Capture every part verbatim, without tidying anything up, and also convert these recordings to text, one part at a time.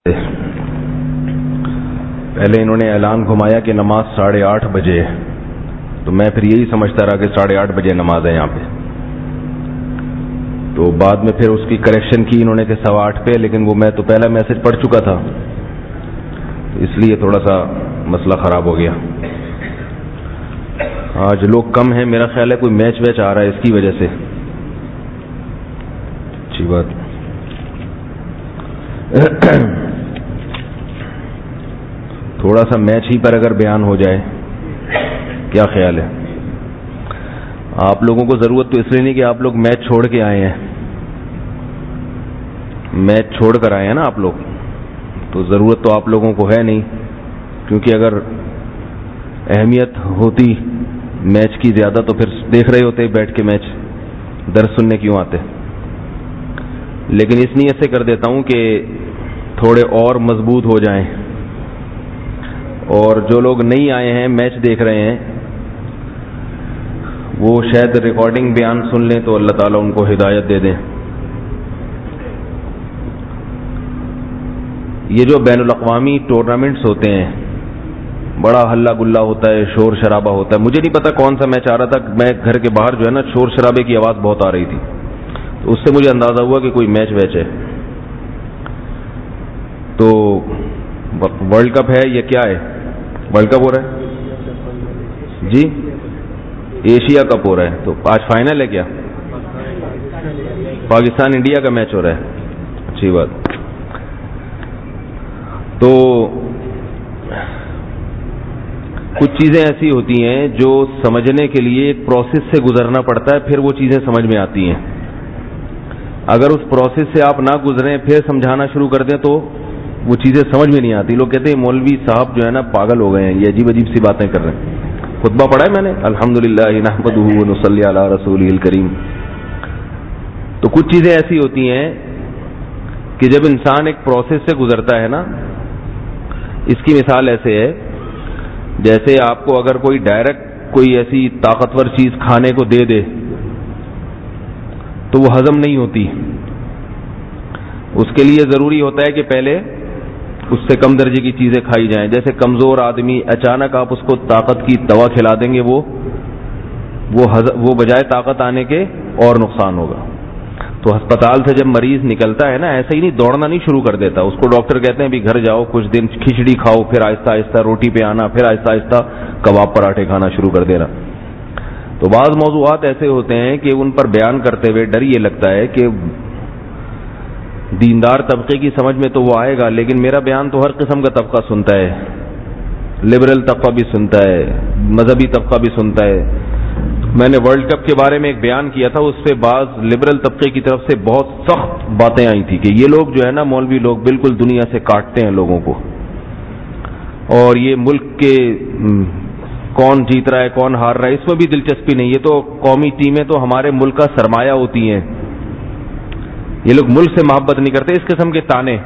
پہلے انہوں نے اعلان گھمایا کہ نماز ساڑھے آٹھ بجے ہے، تو میں پھر یہی سمجھتا رہا کہ ساڑھے آٹھ بجے نماز ہے یہاں پہ. تو بعد میں پھر اس کی کریکشن کی انہوں نے کہ سوا آٹھ پہ، لیکن وہ میں تو پہلا میسج پڑھ چکا تھا، تو اس لیے تھوڑا سا مسئلہ خراب ہو گیا. آج لوگ کم ہیں، میرا خیال ہے کوئی میچ ویچ آ رہا ہے اس کی وجہ سے. اچھی بات. تھوڑا سا میچ ہی پر اگر بیان ہو جائے، کیا خیال ہے؟ آپ لوگوں کو ضرورت تو اس لیے نہیں کہ آپ لوگ میچ چھوڑ کے آئے ہیں، میچ چھوڑ کر آئے ہیں نا آپ لوگ، تو ضرورت تو آپ لوگوں کو ہے نہیں، کیونکہ اگر اہمیت ہوتی میچ کی زیادہ تو پھر دیکھ رہے ہوتے بیٹھ کے میچ، درس سننے کیوں آتے. لیکن اس نیت سے کر دیتا ہوں کہ تھوڑے اور مضبوط ہو جائیں، اور جو لوگ نہیں آئے ہیں میچ دیکھ رہے ہیں وہ شاید ریکارڈنگ بیان سن لیں تو اللہ تعالیٰ ان کو ہدایت دے دیں. یہ جو بین الاقوامی ٹورنامنٹس ہوتے ہیں بڑا ہلہ گلہ ہوتا ہے، شور شرابہ ہوتا ہے. مجھے نہیں پتا کون سا میچ آ رہا تھا، میں گھر کے باہر جو ہے نا شور شرابے کی آواز بہت آ رہی تھی، تو اس سے مجھے اندازہ ہوا کہ کوئی میچ ویچ ہے. تو ورلڈ کپ ہے یا کیا ہے؟ ورلڈ کپ ہو رہا ہے جی، ایشیا کپ ہو رہا ہے. تو آج فائنل ہے کیا؟ پاکستان انڈیا کا میچ ہو رہا ہے. اچھی بات. تو کچھ چیزیں ایسی ہوتی ہیں جو سمجھنے کے لیے ایک پروسیس سے گزرنا پڑتا ہے، پھر وہ چیزیں سمجھ میں آتی ہیں. اگر اس پروسیس سے آپ نہ گزریں پھر سمجھانا شروع کر دیں تو وہ چیزیں سمجھ میں نہیں آتی. لوگ کہتے ہیں مولوی صاحب جو ہے نا پاگل ہو گئے ہیں، یہ عجیب عجیب سی باتیں کر رہے ہیں. خطبہ پڑھا ہے میں نے، الحمدللہ نحمدہ ونصلی علی رسولہ الکریم. تو کچھ چیزیں ایسی ہوتی ہیں کہ جب انسان ایک پروسیس سے گزرتا ہے نا، اس کی مثال ایسے ہے جیسے آپ کو اگر کوئی ڈائریکٹ کوئی ایسی طاقتور چیز کھانے کو دے دے تو وہ ہضم نہیں ہوتی. اس کے لیے ضروری ہوتا ہے کہ پہلے اس سے کم درجے کی چیزیں کھائی جائیں. جیسے کمزور آدمی اچانک آپ اس کو طاقت کی دوا کھلا دیں گے، وہ وہ وہ بجائے طاقت آنے کے اور نقصان ہوگا. تو ہسپتال سے جب مریض نکلتا ہے نا، ایسے ہی نہیں دوڑنا نہیں شروع کر دیتا. اس کو ڈاکٹر کہتے ہیں بھی گھر جاؤ، کچھ دن کھچڑی کھاؤ، پھر آہستہ آہستہ روٹی پہ آنا، پھر آہستہ آہستہ کباب پراٹھے کھانا شروع کر دینا. تو بعض موضوعات ایسے ہوتے ہیں کہ ان پر بیان کرتے ہوئے ڈر یہ لگتا ہے کہ دیندار طبقے کی سمجھ میں تو وہ آئے گا، لیکن میرا بیان تو ہر قسم کا طبقہ سنتا ہے، لبرل طبقہ بھی سنتا ہے، مذہبی طبقہ بھی سنتا ہے. میں نے ورلڈ کپ کے بارے میں ایک بیان کیا تھا، اس پہ بعض لبرل طبقے کی طرف سے بہت سخت باتیں آئی تھی کہ یہ لوگ جو ہے نا مولوی لوگ بالکل دنیا سے کاٹتے ہیں لوگوں کو، اور یہ ملک کے کون جیت رہا ہے کون ہار رہا ہے اس میں بھی دلچسپی نہیں. یہ تو قومی ٹیمیں تو ہمارے ملک کا سرمایہ ہوتی ہیں، یہ لوگ ملک سے محبت نہیں کرتے. اس قسم کے تانے.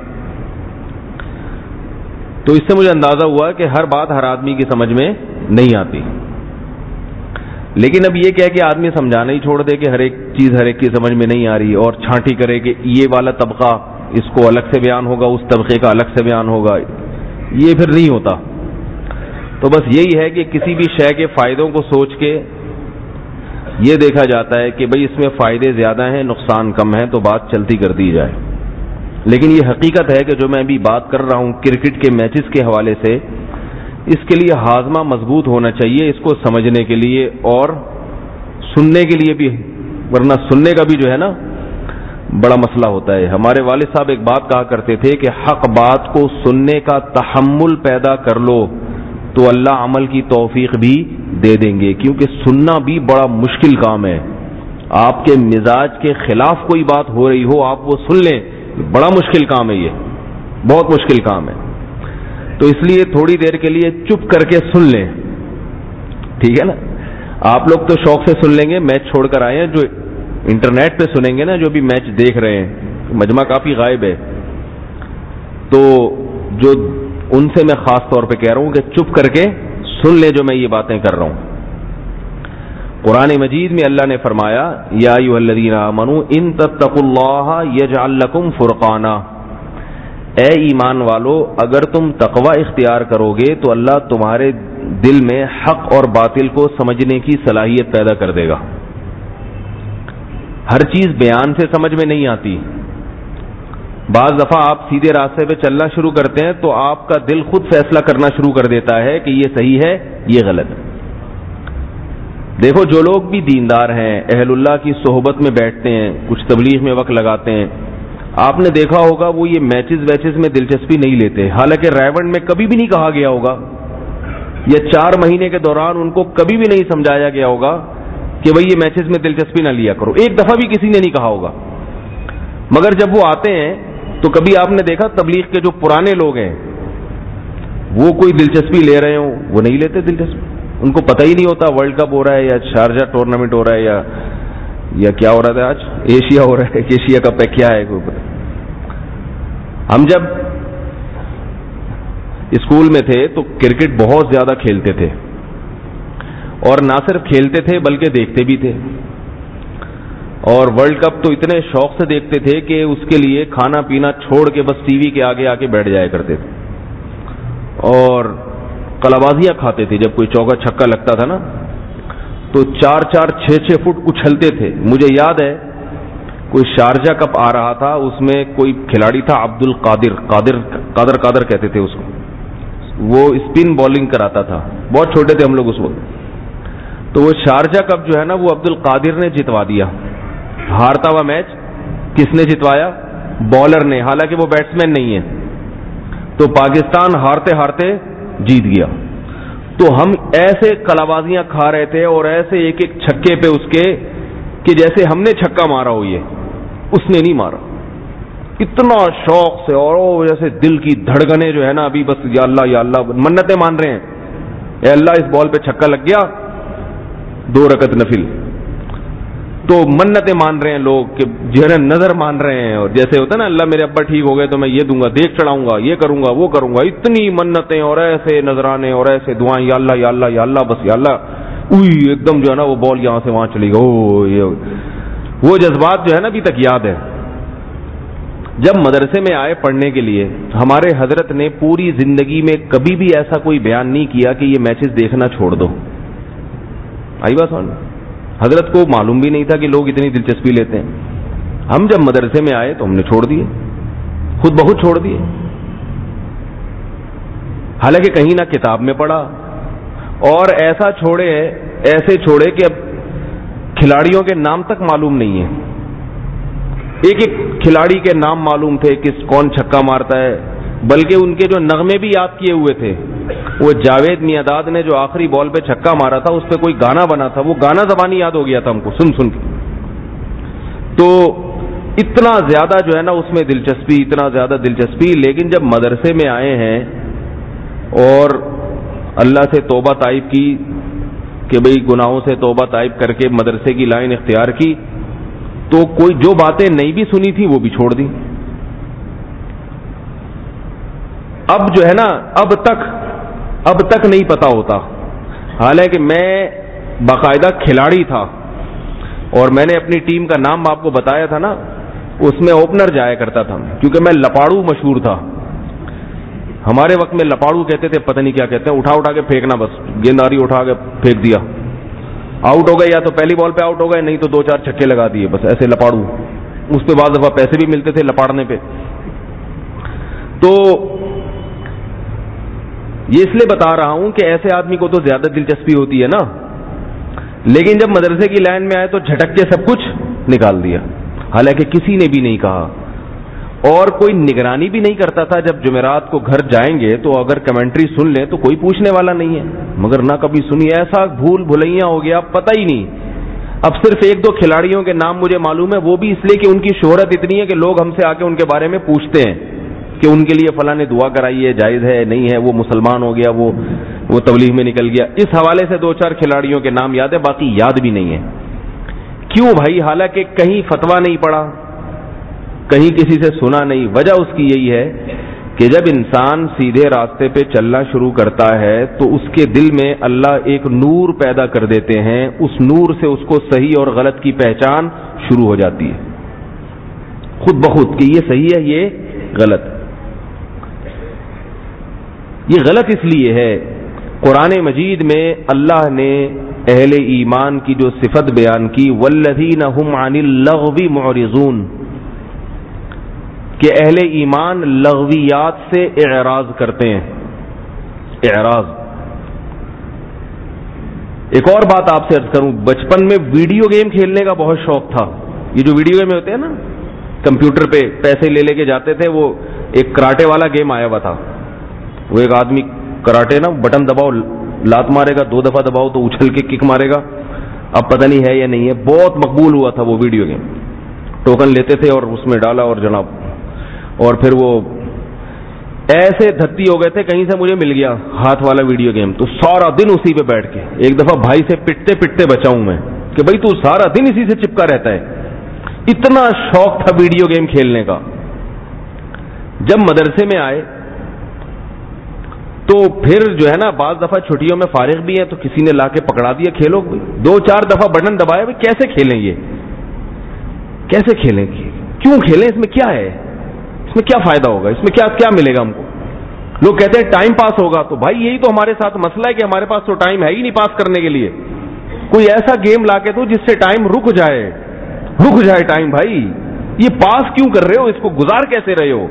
تو اس سے مجھے اندازہ ہوا کہ ہر بات ہر آدمی کی سمجھ میں نہیں آتی. لیکن اب یہ کیا کہ آدمی سمجھانا ہی چھوڑ دے کہ ہر ایک چیز ہر ایک کی سمجھ میں نہیں آ رہی، اور چھانٹی کرے کہ یہ والا طبقہ اس کو الگ سے بیان ہوگا، اس طبقے کا الگ سے بیان ہوگا. یہ پھر نہیں ہوتا. تو بس یہی ہے کہ کسی بھی شے کے فائدوں کو سوچ کے یہ دیکھا جاتا ہے کہ بھئی اس میں فائدے زیادہ ہیں نقصان کم ہے، تو بات چلتی کر دی جائے. لیکن یہ حقیقت ہے کہ جو میں ابھی بات کر رہا ہوں کرکٹ کے میچز کے حوالے سے، اس کے لیے ہاضمہ مضبوط ہونا چاہیے اس کو سمجھنے کے لیے اور سننے کے لیے بھی، ورنہ سننے کا بھی جو ہے نا بڑا مسئلہ ہوتا ہے. ہمارے والد صاحب ایک بات کہا کرتے تھے کہ حق بات کو سننے کا تحمل پیدا کر لو تو اللہ عمل کی توفیق بھی دے دیں گے، کیونکہ سننا بھی بڑا مشکل کام ہے. آپ کے مزاج کے خلاف کوئی بات ہو رہی ہو آپ وہ سن لیں، بڑا مشکل کام ہے، یہ بہت مشکل کام ہے. تو اس لیے تھوڑی دیر کے لیے چپ کر کے سن لیں، ٹھیک ہے نا. آپ لوگ تو شوق سے سن لیں گے، میچ چھوڑ کر آئے ہیں. جو انٹرنیٹ پہ سنیں گے نا، جو بھی میچ دیکھ رہے ہیں، مجمع کافی غائب ہے، تو جو ان سے میں خاص طور پہ کہہ رہا ہوں کہ چپ کر کے سن لیں جو میں یہ باتیں کر رہا ہوں. قرآن مجید میں اللہ نے فرمایا یا ایھا الذین آمنوا ان تتقوا اللہ یجعل لکم فرقانا، اے ایمان والو اگر تم تقوی اختیار کرو گے تو اللہ تمہارے دل میں حق اور باطل کو سمجھنے کی صلاحیت پیدا کر دے گا. ہر چیز بیان سے سمجھ میں نہیں آتی. بعض دفعہ آپ سیدھے راستے پہ چلنا شروع کرتے ہیں تو آپ کا دل خود فیصلہ کرنا شروع کر دیتا ہے کہ یہ صحیح ہے یہ غلط. دیکھو جو لوگ بھی دیندار ہیں, اہل اللہ کی صحبت میں بیٹھتے ہیں, کچھ تبلیغ میں وقت لگاتے ہیں, آپ نے دیکھا ہوگا وہ یہ میچز ویچز میں دلچسپی نہیں لیتے. حالانکہ ریونڈ میں کبھی بھی نہیں کہا گیا ہوگا, یا چار مہینے کے دوران ان کو کبھی بھی نہیں سمجھایا گیا ہوگا کہ بھئی یہ میچز میں دلچسپی نہ لیا کرو. ایک دفعہ بھی کسی نے نہیں کہا ہوگا. مگر جب وہ آتے ہیں تو کبھی آپ نے دیکھا تبلیغ کے جو پرانے لوگ ہیں وہ کوئی دلچسپی لے رہے ہوں؟ وہ نہیں لیتے دلچسپی. ان کو پتہ ہی نہیں ہوتا ورلڈ کپ ہو رہا ہے یا شارجہ ٹورنامنٹ ہو رہا ہے یا یا کیا ہو رہا تھا آج, ایشیا ہو رہا ہے, ایشیا کپ ہے, کیا ہے کوئی پتہ. ہم جب اسکول میں تھے تو کرکٹ بہت زیادہ کھیلتے تھے, اور نہ صرف کھیلتے تھے بلکہ دیکھتے بھی تھے. اور ورلڈ کپ تو اتنے شوق سے دیکھتے تھے کہ اس کے لیے کھانا پینا چھوڑ کے بس ٹی وی کے آگے آ کے بیٹھ جایا کرتے تھے. اور کلابازیاں کھاتے تھے. جب کوئی چوکا چھکا لگتا تھا نا تو چار چار چھ چھ فٹ اچھلتے تھے. مجھے یاد ہے کوئی شارجہ کپ آ رہا تھا, اس میں کوئی کھلاڑی تھا عبد القادر, قادر قادر قادر کہتے تھے اس کو, وہ اسپن بالنگ کراتا تھا. بہت چھوٹے تھے ہم لوگ اس وقت. تو وہ شارجہ کپ جو ہے نا وہ عبد القادر نے جتوا دیا. ہارتا ہوا میچ کس نے جتوایا؟ بالر نے, حالانکہ وہ بیٹسمین نہیں ہے. تو پاکستان ہارتے ہارتے جیت گیا. تو ہم ایسے کلابازیاں کھا رہے تھے اور ایسے ایک ایک چھکے پہ اس کے کہ جیسے ہم نے چھکا مارا ہو, یہ اس نے نہیں مارا. اتنا شوق سے, اور جیسے دل کی دھڑکنیں جو ہے نا ابھی بس یا اللہ یا اللہ منتیں مان رہے ہیں, اے اللہ اس بال پہ چھکا لگ گیا, دو رکعت نفل. تو منتیں مان رہے ہیں لوگ کہ جو ہے نظر مان رہے ہیں, اور جیسے ہوتا ہے نا اللہ میرے ابا ٹھیک ہو گئے تو میں یہ دوں گا, دیکھ چڑھاؤں گا, یہ کروں گا, وہ کروں گا. اتنی منتیں اور ایسے نذرانے اور ایسے دعائیں, یا اللہ یا اللہ یا اللہ بس یا اللہ. اوئی ایک دم جو ہے نا وہ بال یہاں سے وہاں چلی گئی. او یہ وہ جذبات جو ہے نا ابھی تک یاد ہے. جب مدرسے میں آئے پڑھنے کے لیے, ہمارے حضرت نے پوری زندگی میں کبھی بھی ایسا کوئی بیان نہیں کیا کہ یہ میچز دیکھنا چھوڑ دو. آئی بات سمجھ؟ حضرت کو معلوم بھی نہیں تھا کہ لوگ اتنی دلچسپی لیتے ہیں. ہم جب مدرسے میں آئے تو ہم نے چھوڑ دیے, خود بخود چھوڑ دیے. حالانکہ کہیں نہ کتاب میں پڑھا, اور ایسا چھوڑے ایسے چھوڑے کہ اب کھلاڑیوں کے نام تک معلوم نہیں ہے. ایک ایک کھلاڑی کے نام معلوم تھے, کس کون چھکا مارتا ہے, بلکہ ان کے جو نغمے بھی یاد کیے ہوئے تھے. وہ جاوید میاں نے جو آخری بال پہ چھکا مارا تھا اس پہ کوئی گانا بنا تھا, وہ گانا زبانی یاد ہو گیا تھا ہم کو سن سن کے. تو اتنا زیادہ جو ہے نا اس میں دلچسپی, اتنا زیادہ دلچسپی. لیکن جب مدرسے میں آئے ہیں اور اللہ سے توبہ طائب کی کہ بھئی گناہوں سے توبہ طائب کر کے مدرسے کی لائن اختیار کی, تو کوئی جو باتیں نہیں بھی سنی تھی وہ بھی چھوڑ دی. اب جو ہے نا اب تک اب تک نہیں پتا ہوتا. حالانکہ میں باقاعدہ کھلاڑی تھا اور میں نے اپنی ٹیم کا نام آپ کو بتایا تھا نا, اس میں اوپنر جایا کرتا تھا کیونکہ میں لپاڑو مشہور تھا. ہمارے وقت میں لپاڑو کہتے تھے, پتہ نہیں کیا کہتے ہیں, اٹھا اٹھا کے پھینکنا, بس گینداری اٹھا کے پھینک دیا, آؤٹ ہو گئے, یا تو پہلی بال پہ آؤٹ ہو گئے, نہیں تو دو چار چھکے لگا دیے, بس ایسے لپاڑو. اس پہ بعض دفعہ پیسے بھی ملتے تھے لپاڑنے پہ. تو یہ اس لیے بتا رہا ہوں کہ ایسے آدمی کو تو زیادہ دلچسپی ہوتی ہے نا, لیکن جب مدرسے کی لائن میں آئے تو جھٹک کے سب کچھ نکال دیا. حالانکہ کسی نے بھی نہیں کہا اور کوئی نگرانی بھی نہیں کرتا تھا. جب جمعرات کو گھر جائیں گے تو اگر کمنٹری سن لیں تو کوئی پوچھنے والا نہیں ہے, مگر نہ کبھی سنی. ایسا بھول بھلیاں ہو گیا, پتہ ہی نہیں. اب صرف ایک دو کھلاڑیوں کے نام مجھے معلوم ہے, وہ بھی اس لیے کہ ان کی شہرت اتنی ہے کہ لوگ ہم سے آ کے ان کے بارے میں پوچھتے ہیں کہ ان کے لیے فلاں نے دعا کرائی ہے, جائز ہے نہیں ہے, وہ مسلمان ہو گیا, وہ وہ تبلیغ میں نکل گیا. اس حوالے سے دو چار کھلاڑیوں کے نام یاد ہے, باقی یاد بھی نہیں ہے. کیوں بھائی؟ حالانکہ کہیں فتویٰ نہیں پڑا, کہیں کسی سے سنا نہیں. وجہ اس کی یہی ہے کہ جب انسان سیدھے راستے پہ چلنا شروع کرتا ہے تو اس کے دل میں اللہ ایک نور پیدا کر دیتے ہیں. اس نور سے اس کو صحیح اور غلط کی پہچان شروع ہو جاتی ہے خود بخود کہ یہ صحیح ہے یہ غلط. یہ غلط اس لیے ہے، قرآن مجید میں اللہ نے اہل ایمان کی جو صفت بیان کی، والذین هم عن اللغو معرضون، کہ اہل ایمان لغویات سے اعراض کرتے ہیں، اعراض۔ ایک اور بات آپ سے عرض کروں، بچپن میں ویڈیو گیم کھیلنے کا بہت شوق تھا۔ یہ جو ویڈیو گیم ہوتے ہیں نا، کمپیوٹر پہ پیسے لے لے کے جاتے تھے، وہ ایک کراٹے والا گیم آیا ہوا تھا، وہ ایک آدمی کراٹے نا بٹن دباؤ لات مارے گا، دو دفعہ دباؤ تو اچھل کے کک مارے گا، اب پتہ نہیں ہے یا نہیں ہے، بہت مقبول ہوا تھا وہ ویڈیو گیم۔ ٹوکن لیتے تھے اور اس میں ڈالا اور جناب، اور پھر وہ ایسے دھتی ہو گئے تھے، کہیں سے مجھے مل گیا ہاتھ والا ویڈیو گیم تو سارا دن اسی پہ بیٹھ کے، ایک دفعہ بھائی سے پٹتے پٹتے بچاؤں میں کہ بھائی تو سارا دن اسی سے چپکا رہتا ہے، اتنا شوق تھا ویڈیو گیم کھیلنے کا۔ جب مدرسے میں آئے تو پھر جو ہے نا بعض دفعہ چھٹیوں میں فارغ بھی ہیں تو کسی نے لا کے پکڑا دیا، کھیلو، دو چار دفعہ بٹن دبایا، بھائی کیسے کھیلیں، یہ کیسے کھیلیں، کیوں کھیلیں، اس میں کیا ہے، اس میں کیا فائدہ ہوگا، اس میں کیا کیا ملے گا ہم کو؟ لوگ کہتے ہیں ٹائم پاس ہوگا، تو بھائی یہی تو ہمارے ساتھ مسئلہ ہے کہ ہمارے پاس تو ٹائم ہے ہی نہیں پاس کرنے کے لیے۔ کوئی ایسا گیم لا کے دو جس سے ٹائم رک جائے، رک جائے ٹائم، بھائی یہ پاس کیوں کر رہے ہو، اس کو گزار کیسے رہے ہو؟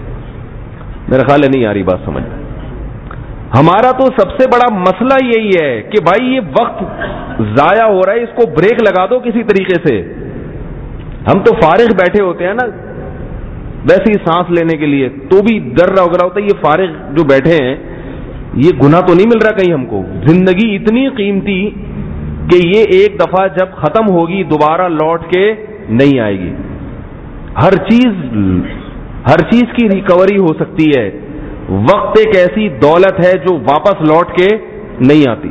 میرا خیال ہے نہیں آ رہی بات سمجھ۔ ہمارا تو سب سے بڑا مسئلہ یہی ہے کہ بھائی یہ وقت ضائع ہو رہا ہے، اس کو بریک لگا دو کسی طریقے سے۔ ہم تو فارغ بیٹھے ہوتے ہیں نا ویسے ہی سانس لینے کے لیے، تو بھی ڈر رہا وغیرہ ہوتا ہے، یہ فارغ جو بیٹھے ہیں یہ گناہ تو نہیں مل رہا کہیں ہم کو؟ زندگی اتنی قیمتی کہ یہ ایک دفعہ جب ختم ہوگی دوبارہ لوٹ کے نہیں آئے گی، ہر چیز ہر چیز کی ریکوری ہو سکتی ہے، وقت ایک ایسی دولت ہے جو واپس لوٹ کے نہیں آتی۔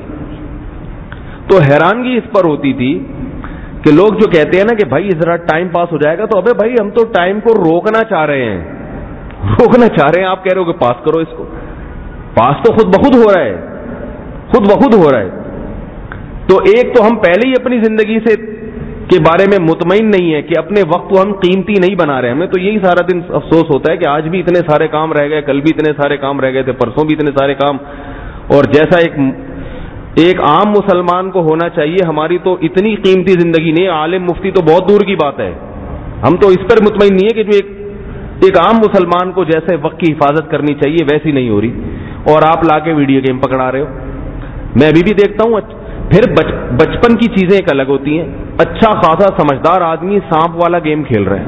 تو حیرانگی اس پر ہوتی تھی کہ لوگ جو کہتے ہیں نا کہ بھائی ذرا ٹائم پاس ہو جائے گا، تو ابے بھائی ہم تو ٹائم کو روکنا چاہ رہے ہیں، روکنا چاہ رہے ہیں، آپ کہہ رہے ہو کہ پاس کرو اس کو، پاس تو خود بخود ہو رہا ہے، خود بخود ہو رہا ہے۔ تو ایک تو ہم پہلے ہی اپنی زندگی سے کے بارے میں مطمئن نہیں ہے کہ اپنے وقت کو ہم قیمتی نہیں بنا رہے، ہمیں تو یہی سارا دن افسوس ہوتا ہے کہ آج بھی اتنے سارے کام رہ گئے، کل بھی اتنے سارے کام رہ گئے تھے، پرسوں بھی اتنے سارے کام، اور جیسا ایک ایک عام مسلمان کو ہونا چاہیے، ہماری تو اتنی قیمتی زندگی نہیں، عالم مفتی تو بہت دور کی بات ہے، ہم تو اس پر مطمئن نہیں ہے کہ جو ایک ایک عام مسلمان کو جیسے وقت کی حفاظت کرنی چاہیے ویسی نہیں ہو رہی، اور آپ لا کے ویڈیو گیم پکڑا رہے ہو۔ میں ابھی بھی دیکھتا ہوں، پھر بچ, بچپن کی چیزیں ایک الگ ہوتی ہیں، اچھا خاصا سمجھدار آدمی سانپ والا گیم کھیل رہے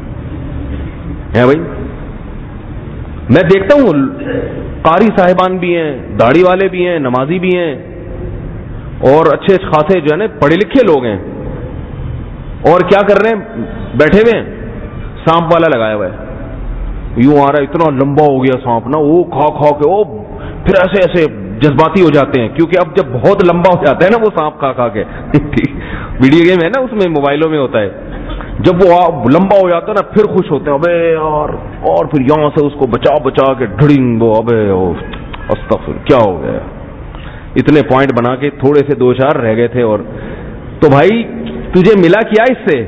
ہیں بھائی، میں دیکھتا ہوں قاری صاحبان بھی ہیں، داڑھی والے بھی ہیں، نمازی بھی ہیں، اور اچھے خاصے جو ہے نا پڑھے لکھے لوگ ہیں، اور کیا کر رہے ہیں، بیٹھے ہوئے ہیں، سانپ والا لگایا ہوا ہے، یوں آ رہا ہے، اتنا لمبا ہو گیا سانپ نا، وہ کھا کھا کے وہ پھر ایسے ایسے جذباتی ہو جاتے ہیں، کیونکہ اب جب بہت لمبا ہو جاتا ہے نا وہ سانپ کھا کھا کے ویڈیو گیم ہے نا اس میں موبائلوں میں ہوتا ہے، جب وہ لمبا ہو جاتا ہے نا پھر خوش ہوتے ہیں، ابے یار، اور پھر یہاں سے اس کو بچا بچا کے ڈھڑنگ، وہ ابے استغفر کیا ہو گیا، اتنے پوائنٹ بنا کے تھوڑے سے دو چار رہ گئے تھے، اور تو بھائی تجھے ملا کیا اس سے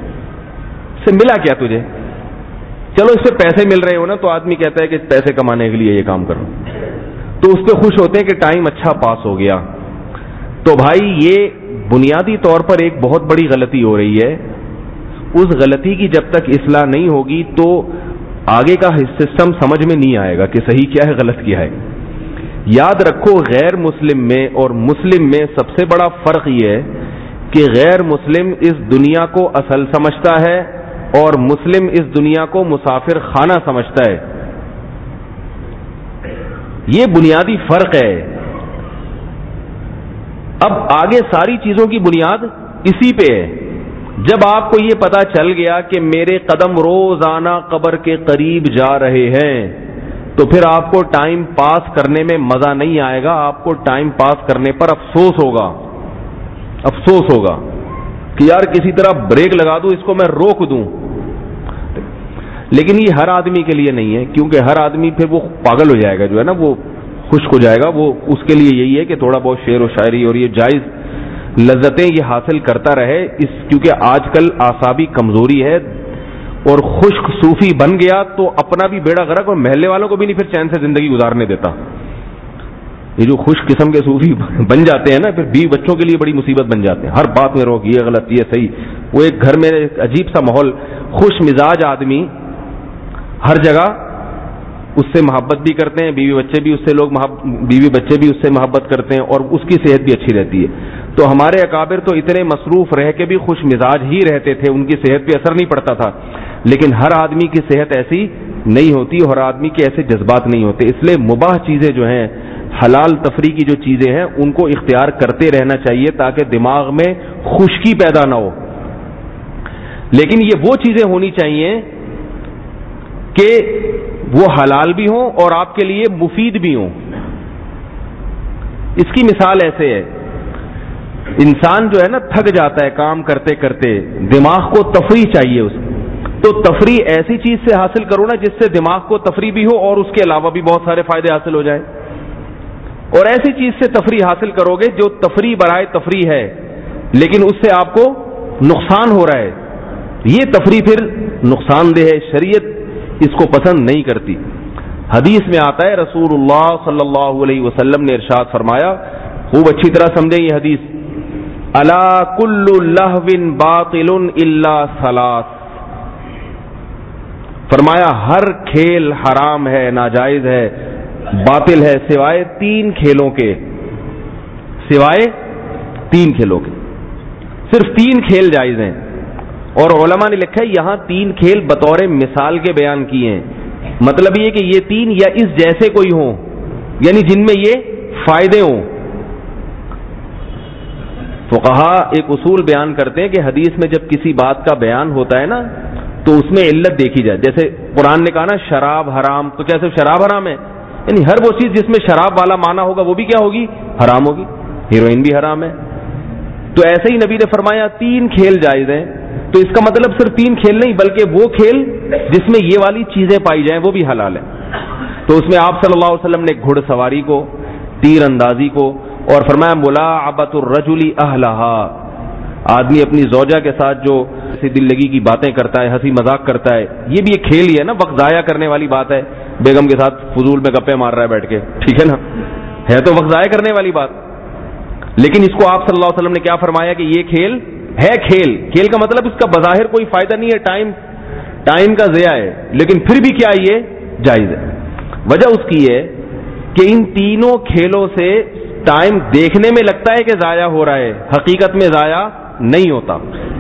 اس سے ملا کیا تجھے؟ چلو اس سے پیسے مل رہے ہو نا، تو آدمی کہتا ہے کہ پیسے کمانے کے لیے یہ کام کرو، تو اس پہ خوش ہوتے ہیں کہ ٹائم اچھا پاس ہو گیا۔ تو بھائی یہ بنیادی طور پر ایک بہت بڑی غلطی ہو رہی ہے، اس غلطی کی جب تک اصلاح نہیں ہوگی تو آگے کا سسٹم سمجھ میں نہیں آئے گا کہ صحیح کیا ہے غلط کیا ہے۔ یاد رکھو غیر مسلم میں اور مسلم میں سب سے بڑا فرق یہ ہے کہ غیر مسلم اس دنیا کو اصل سمجھتا ہے اور مسلم اس دنیا کو مسافر خانہ سمجھتا ہے، یہ بنیادی فرق ہے۔ اب آگے ساری چیزوں کی بنیاد اسی پہ ہے۔ جب آپ کو یہ پتا چل گیا کہ میرے قدم روزانہ قبر کے قریب جا رہے ہیں، تو پھر آپ کو ٹائم پاس کرنے میں مزہ نہیں آئے گا، آپ کو ٹائم پاس کرنے پر افسوس ہوگا، افسوس ہوگا کہ یار کسی طرح بریک لگا دوں، اس کو میں روک دوں۔ لیکن یہ ہر آدمی کے لیے نہیں ہے، کیونکہ ہر آدمی پھر وہ پاگل ہو جائے گا، جو ہے نا وہ خشک ہو جائے گا، وہ اس کے لیے یہی ہے کہ تھوڑا بہت شعر و شاعری اور یہ جائز لذتیں یہ حاصل کرتا رہے، اس کیونکہ آج کل اعصابی کمزوری ہے، اور خشک صوفی بن گیا تو اپنا بھی بیڑا غرق اور محلے والوں کو بھی نہیں پھر چین سے زندگی گزارنے دیتا۔ یہ جو خوش قسم کے صوفی بن جاتے ہیں نا، پھر بیوی بچوں کے لیے بڑی مصیبت بن جاتے ہیں. ہر بات میں روک، یہ غلط یہ صحیح. وہ ایک گھر میں ایک عجیب سا ماحول، خوش مزاج آدمی ہر جگہ اس سے محبت بھی کرتے ہیں، بیوی بچے بھی اس سے لوگ بیوی بچے بھی اس سے محبت کرتے ہیں، اور اس کی صحت بھی اچھی رہتی ہے. تو ہمارے اکابر تو اتنے مصروف رہ کے بھی خوش مزاج ہی رہتے تھے، ان کی صحت پہ اثر نہیں پڑتا تھا. لیکن ہر آدمی کی صحت ایسی نہیں ہوتی، اور ہر آدمی کے ایسے جذبات نہیں ہوتے. اس لیے مباح چیزیں جو ہیں، حلال تفریح کی جو چیزیں ہیں، ان کو اختیار کرتے رہنا چاہیے تاکہ دماغ میں خشکی پیدا نہ ہو. لیکن یہ وہ چیزیں ہونی چاہیے کہ وہ حلال بھی ہوں اور آپ کے لیے مفید بھی ہوں. اس کی مثال ایسے ہے، انسان جو ہے نا تھک جاتا ہے کام کرتے کرتے، دماغ کو تفریح چاہیے اس تو تفریح ایسی چیز سے حاصل کرو نا جس سے دماغ کو تفریح بھی ہو اور اس کے علاوہ بھی بہت سارے فائدے حاصل ہو جائیں. اور ایسی چیز سے تفریح حاصل کرو گے جو تفریح برائے تفریح ہے لیکن اس سے آپ کو نقصان ہو رہا ہے، یہ تفریح پھر نقصان دہ ہے، شریعت اس کو پسند نہیں کرتی. حدیث میں آتا ہے رسول اللہ صلی اللہ علیہ وسلم نے ارشاد فرمایا، خوب اچھی طرح سمجھیں یہ حدیث، الا کل لہو باطل الا ثلاث، فرمایا ہر کھیل حرام ہے، ناجائز ہے، باطل ہے سوائے تین کھیلوں کے، سوائے تین کھیلوں کے. صرف تین کھیل جائز ہیں. اور علماء نے لکھا ہے یہاں تین کھیل بطور مثال کے بیان کیے ہیں، مطلب یہ کہ یہ تین یا اس جیسے کوئی ہوں، یعنی جن میں یہ فائدے ہوں. فقہا ایک اصول بیان کرتے ہیں کہ حدیث میں جب کسی بات کا بیان ہوتا ہے نا تو اس میں علت دیکھی جائے. جیسے قرآن نے کہا نا شراب حرام، تو کیا صرف شراب حرام ہے؟ یعنی ہر وہ چیز جس میں شراب والا معنی ہوگا وہ بھی کیا ہوگی؟ حرام ہوگی. ہیروئن بھی حرام ہے. تو ایسے ہی نبی نے فرمایا تین کھیل جائز ہیں، تو اس کا مطلب صرف تین کھیل نہیں بلکہ وہ کھیل جس میں یہ والی چیزیں پائی جائیں وہ بھی حلال ہے. تو اس میں آپ صلی اللہ علیہ وسلم نے گھڑ سواری کو، تیر اندازی کو، اور فرمایا ملاعبۃ الرجل اہلہا، آدمی اپنی زوجہ کے ساتھ جو دل لگی کی باتیں کرتا ہے، ہنسی مذاق کرتا ہے، یہ بھی ایک کھیل ہی ہے نا، وقت ضائع کرنے والی بات ہے. بیگم کے ساتھ فضول میں گپے مار رہا ہے بیٹھ کے، ٹھیک ہے نا، ہے تو وقت ضائع کرنے والی بات. لیکن اس کو آپ صلی اللہ علیہ وسلم نے کیا فرمایا کہ یہ کھیل ہے. کھیل کھیل کا مطلب اس کا بظاہر کوئی فائدہ نہیں ہے، ٹائم ٹائم کا ضیاع ہے، لیکن پھر بھی کیا یہ جائز ہے. وجہ اس کی ہے کہ ان تینوں کھیلوں سے ٹائم دیکھنے میں لگتا ہے کہ ضائع ہو رہا ہے، حقیقت میں ضائع نہیں ہوتا.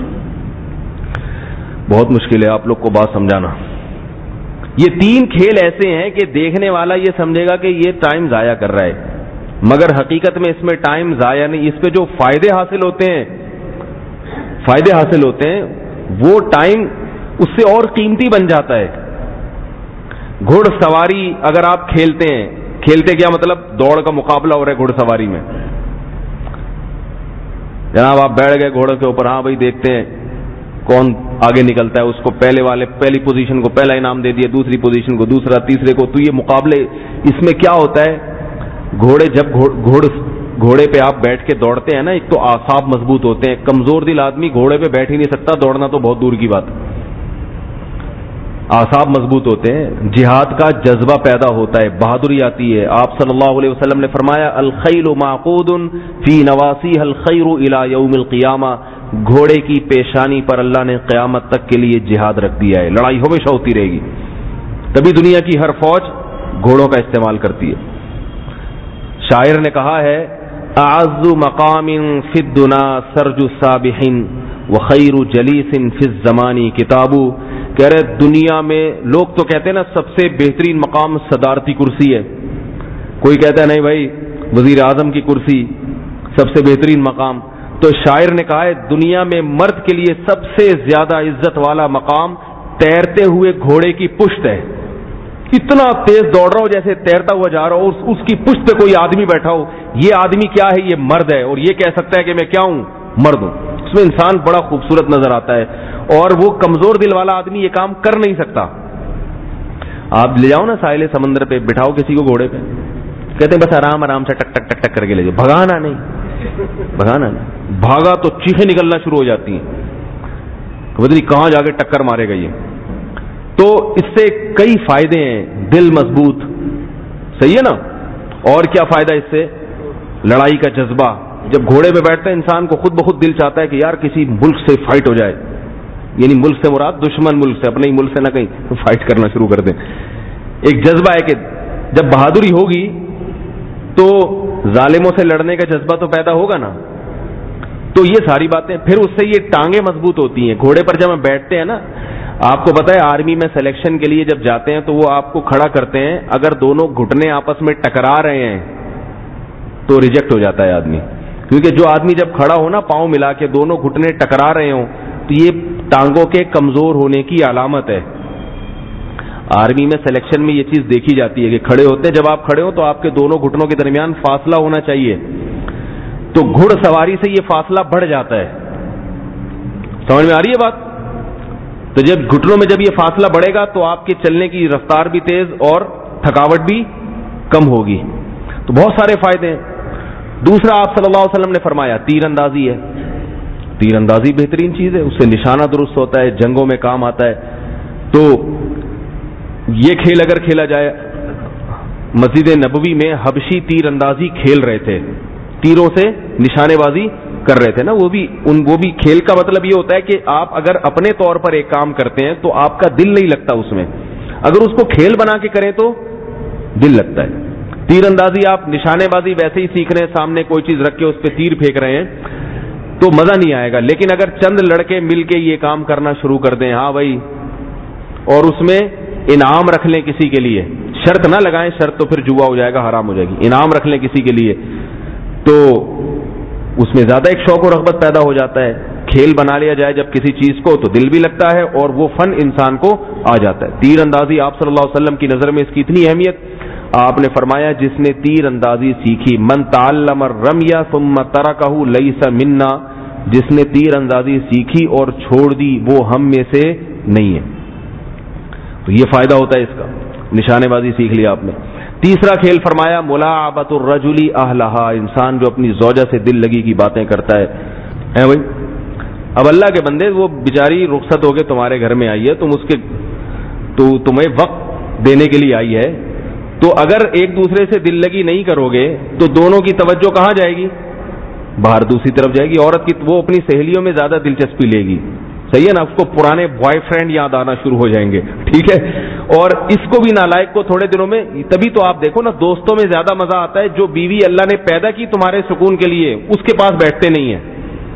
بہت مشکل ہے آپ لوگ کو بات سمجھانا. یہ تین کھیل ایسے ہیں کہ دیکھنے والا یہ سمجھے گا کہ یہ ٹائم ضائع کر رہا ہے، مگر حقیقت میں اس میں ٹائم ضائع نہیں، اس پہ جو فائدے حاصل ہوتے ہیں فائدے حاصل ہوتے ہیں وہ ٹائم اس سے اور قیمتی بن جاتا ہے. گھڑ سواری اگر آپ کھیلتے ہیں، کھیلتے کیا مطلب دوڑ کا مقابلہ ہو رہا ہے گھڑ سواری میں، جناب آپ بیٹھ گئے گھوڑے کے اوپر، ہاں بھائی دیکھتے ہیں کون آگے نکلتا ہے، اس کو پہلے والے پہلی پوزیشن کو پہلا انعام دے دیا، دوسری پوزیشن کو دوسرا، تیسرے کو. تو یہ مقابلے، اس میں کیا ہوتا ہے، گھوڑے جب گھوڑ گھوڑے پہ آپ بیٹھ کے دوڑتے ہیں نا، ایک تو اعصاب مضبوط ہوتے ہیں، کمزور دل آدمی گھوڑے پہ بیٹھ ہی نہیں سکتا، دوڑنا تو بہت دور کی بات. اعصاب مضبوط ہوتے ہیں، جہاد کا جذبہ پیدا ہوتا ہے، بہادری آتی ہے. آپ صلی اللہ علیہ وسلم نے فرمایا الخیل معقود فی نواسیھا الخیر الی یوم القیامہ، گھوڑے کی پیشانی پر اللہ نے قیامت تک کے لیے جہاد رکھ دیا ہے، لڑائی ہمیشہ ہوتی رہے گی. تبھی دنیا کی ہر فوج گھوڑوں کا استعمال کرتی ہے. شاعر نے کہا ہے اعز مقام فی الدنا سرج السابح وخیر جلیس فی الزمان کتاب، کہہ رہے دنیا میں لوگ تو کہتے ہیں نا سب سے بہترین مقام صدارتی کرسی ہے، کوئی کہتا ہے نہیں بھائی وزیر اعظم کی کرسی سب سے بہترین مقام. تو شاعر نے کہا ہے دنیا میں مرد کے لیے سب سے زیادہ عزت والا مقام تیرتے ہوئے گھوڑے کی پشت ہے. اتنا تیز دوڑ رہا ہو جیسے تیرتا ہوا جا رہا ہو، اس کی پشت پہ کوئی آدمی بیٹھا ہو، یہ آدمی کیا ہے، یہ مرد ہے، اور یہ کہہ سکتا ہے کہ میں کیا ہوں، مرد ہوں. اس میں انسان بڑا خوبصورت نظر آتا ہے، اور وہ کمزور دل والا آدمی یہ کام کر نہیں سکتا. آپ لے جاؤ نا ساحل سمندر پہ، بٹھاؤ کسی کو گھوڑے پہ، کہتے ہیں بس آرام آرام سے ٹک ٹک ٹک ٹک کر کے لے جاؤ، بھگانا نہیں بھگانا نہیں بھاگا تو چیخیں نکلنا شروع ہو جاتی ہیں، پتہ نہیں کہاں جا کے ٹکر مارے گا یہ. تو اس سے کئی فائدے ہیں، دل مضبوط، صحیح ہے نا. اور کیا فائدہ اس سے، لڑائی کا جذبہ. جب گھوڑے پہ بیٹھتا ہے انسان کو خود بخود دل چاہتا ہے کہ یار کسی ملک سے فائٹ ہو جائے, یعنی ملک سے مراد دشمن ملک سے, اپنے ہی ملک سے نہ کہیں فائٹ کرنا شروع کر دیں. ایک جذبہ ہے کہ جب بہادری ہوگی تو ظالموں سے لڑنے کا جذبہ تو پیدا ہوگا نا. تو یہ ساری باتیں, پھر اس سے یہ ٹانگیں مضبوط ہوتی ہیں. گھوڑے پر جب ہم بیٹھتے ہیں نا, آپ کو پتا ہے آرمی میں سلیکشن کے لیے جب جاتے ہیں تو وہ آپ کو کھڑا کرتے ہیں, اگر دونوں گھٹنے آپس میں ٹکرا رہے ہیں تو ریجیکٹ ہو جاتا ہے آدمی, کیونکہ جو آدمی جب کھڑا ہو نا پاؤں ملا کے دونوں گھٹنے ٹکرا رہے ہوں تو یہ ٹانگوں کے کمزور ہونے کی علامت ہے. آرمی میں سلیکشن میں یہ چیز دیکھی جاتی ہے کہ کھڑے ہوتے ہیں, جب آپ کھڑے ہو تو آپ کے دونوں گھٹنوں کے درمیان فاصلہ ہونا چاہیے. تو گھڑ سواری سے یہ فاصلہ بڑھ جاتا ہے. سمجھ میں آ رہی ہے بات؟ تو جب گھٹنوں میں جب یہ فاصلہ بڑھے گا تو آپ کے چلنے کی رفتار بھی تیز اور تھکاوٹ بھی کم ہوگی. تو بہت سارے فائدے ہیں. دوسرا آپ صلی اللہ علیہ وسلم نے فرمایا تیر اندازی ہے. تیر اندازی بہترین چیز ہے, اس سے نشانہ درست ہوتا ہے, جنگوں میں کام آتا ہے. تو یہ کھیل اگر کھیلا جائے, مسجد نبوی میں حبشی تیر اندازی کھیل رہے تھے, تیروں سے نشانے بازی کر رہے تھے نا. وہ بھی ان وہ بھی کھیل کا مطلب یہ ہوتا ہے کہ آپ اگر اپنے طور پر ایک کام کرتے ہیں تو آپ کا دل نہیں لگتا اس میں, اگر اس کو کھیل بنا کے کریں تو دل لگتا ہے. تیر اندازی آپ نشانے بازی ویسے ہی سیکھ رہے ہیں, سامنے کوئی چیز رکھ کے اس پہ تیر پھینک رہے ہیں تو مزہ نہیں آئے گا. لیکن اگر چند لڑکے مل کے یہ کام کرنا شروع کر دیں, ہاں بھائی, اور اس میں انعام رکھ لیں کسی کے لیے, شرط نہ لگائیں, شرط تو پھر جوا ہو جائے گا, حرام ہو جائے گی, انعام رکھ لیں کسی کے لیے, تو اس میں زیادہ ایک شوق و رغبت پیدا ہو جاتا ہے. کھیل بنا لیا جائے جب کسی چیز کو تو دل بھی لگتا ہے اور وہ فن انسان کو آ جاتا ہے. تیر اندازی آپ صلی اللہ علیہ وسلم کی نظر میں اس کی اتنی اہمیت, آپ نے فرمایا جس نے تیر اندازی سیکھی, من تعلم الرمی ثم ترکہ لیس منا, جس نے تیر اندازی سیکھی اور چھوڑ دی وہ ہم میں سے نہیں ہے. تو یہ فائدہ ہوتا ہے اس کا, نشانے بازی سیکھ لیا آپ نے. تیسرا کھیل فرمایا ملاعبۃ الرجل اہلھا, انسان جو اپنی زوجہ سے دل لگی کی باتیں کرتا ہے. اے بھائی, اب اللہ کے بندے, وہ بیچاری رخصت ہو کے تمہارے گھر میں آئی ہے, تم اس کے تو تمہیں وقت دینے کے لیے آئی ہے, تو اگر ایک دوسرے سے دل لگی نہیں کرو گے تو دونوں کی توجہ کہاں جائے گی؟ باہر دوسری طرف جائے گی. عورت کی وہ اپنی سہیلیوں میں زیادہ دلچسپی لے گی, صحیح ہے نا, اس کو پرانے بوائے فرینڈ یاد آنا شروع ہو جائیں گے, ٹھیک ہے, اور اس کو بھی نالائق کو تھوڑے دنوں میں. تبھی تو آپ دیکھو نا, دوستوں میں زیادہ مزہ آتا ہے جو بیوی اللہ نے پیدا کی تمہارے سکون کے لیے, اس کے پاس بیٹھتے نہیں ہیں,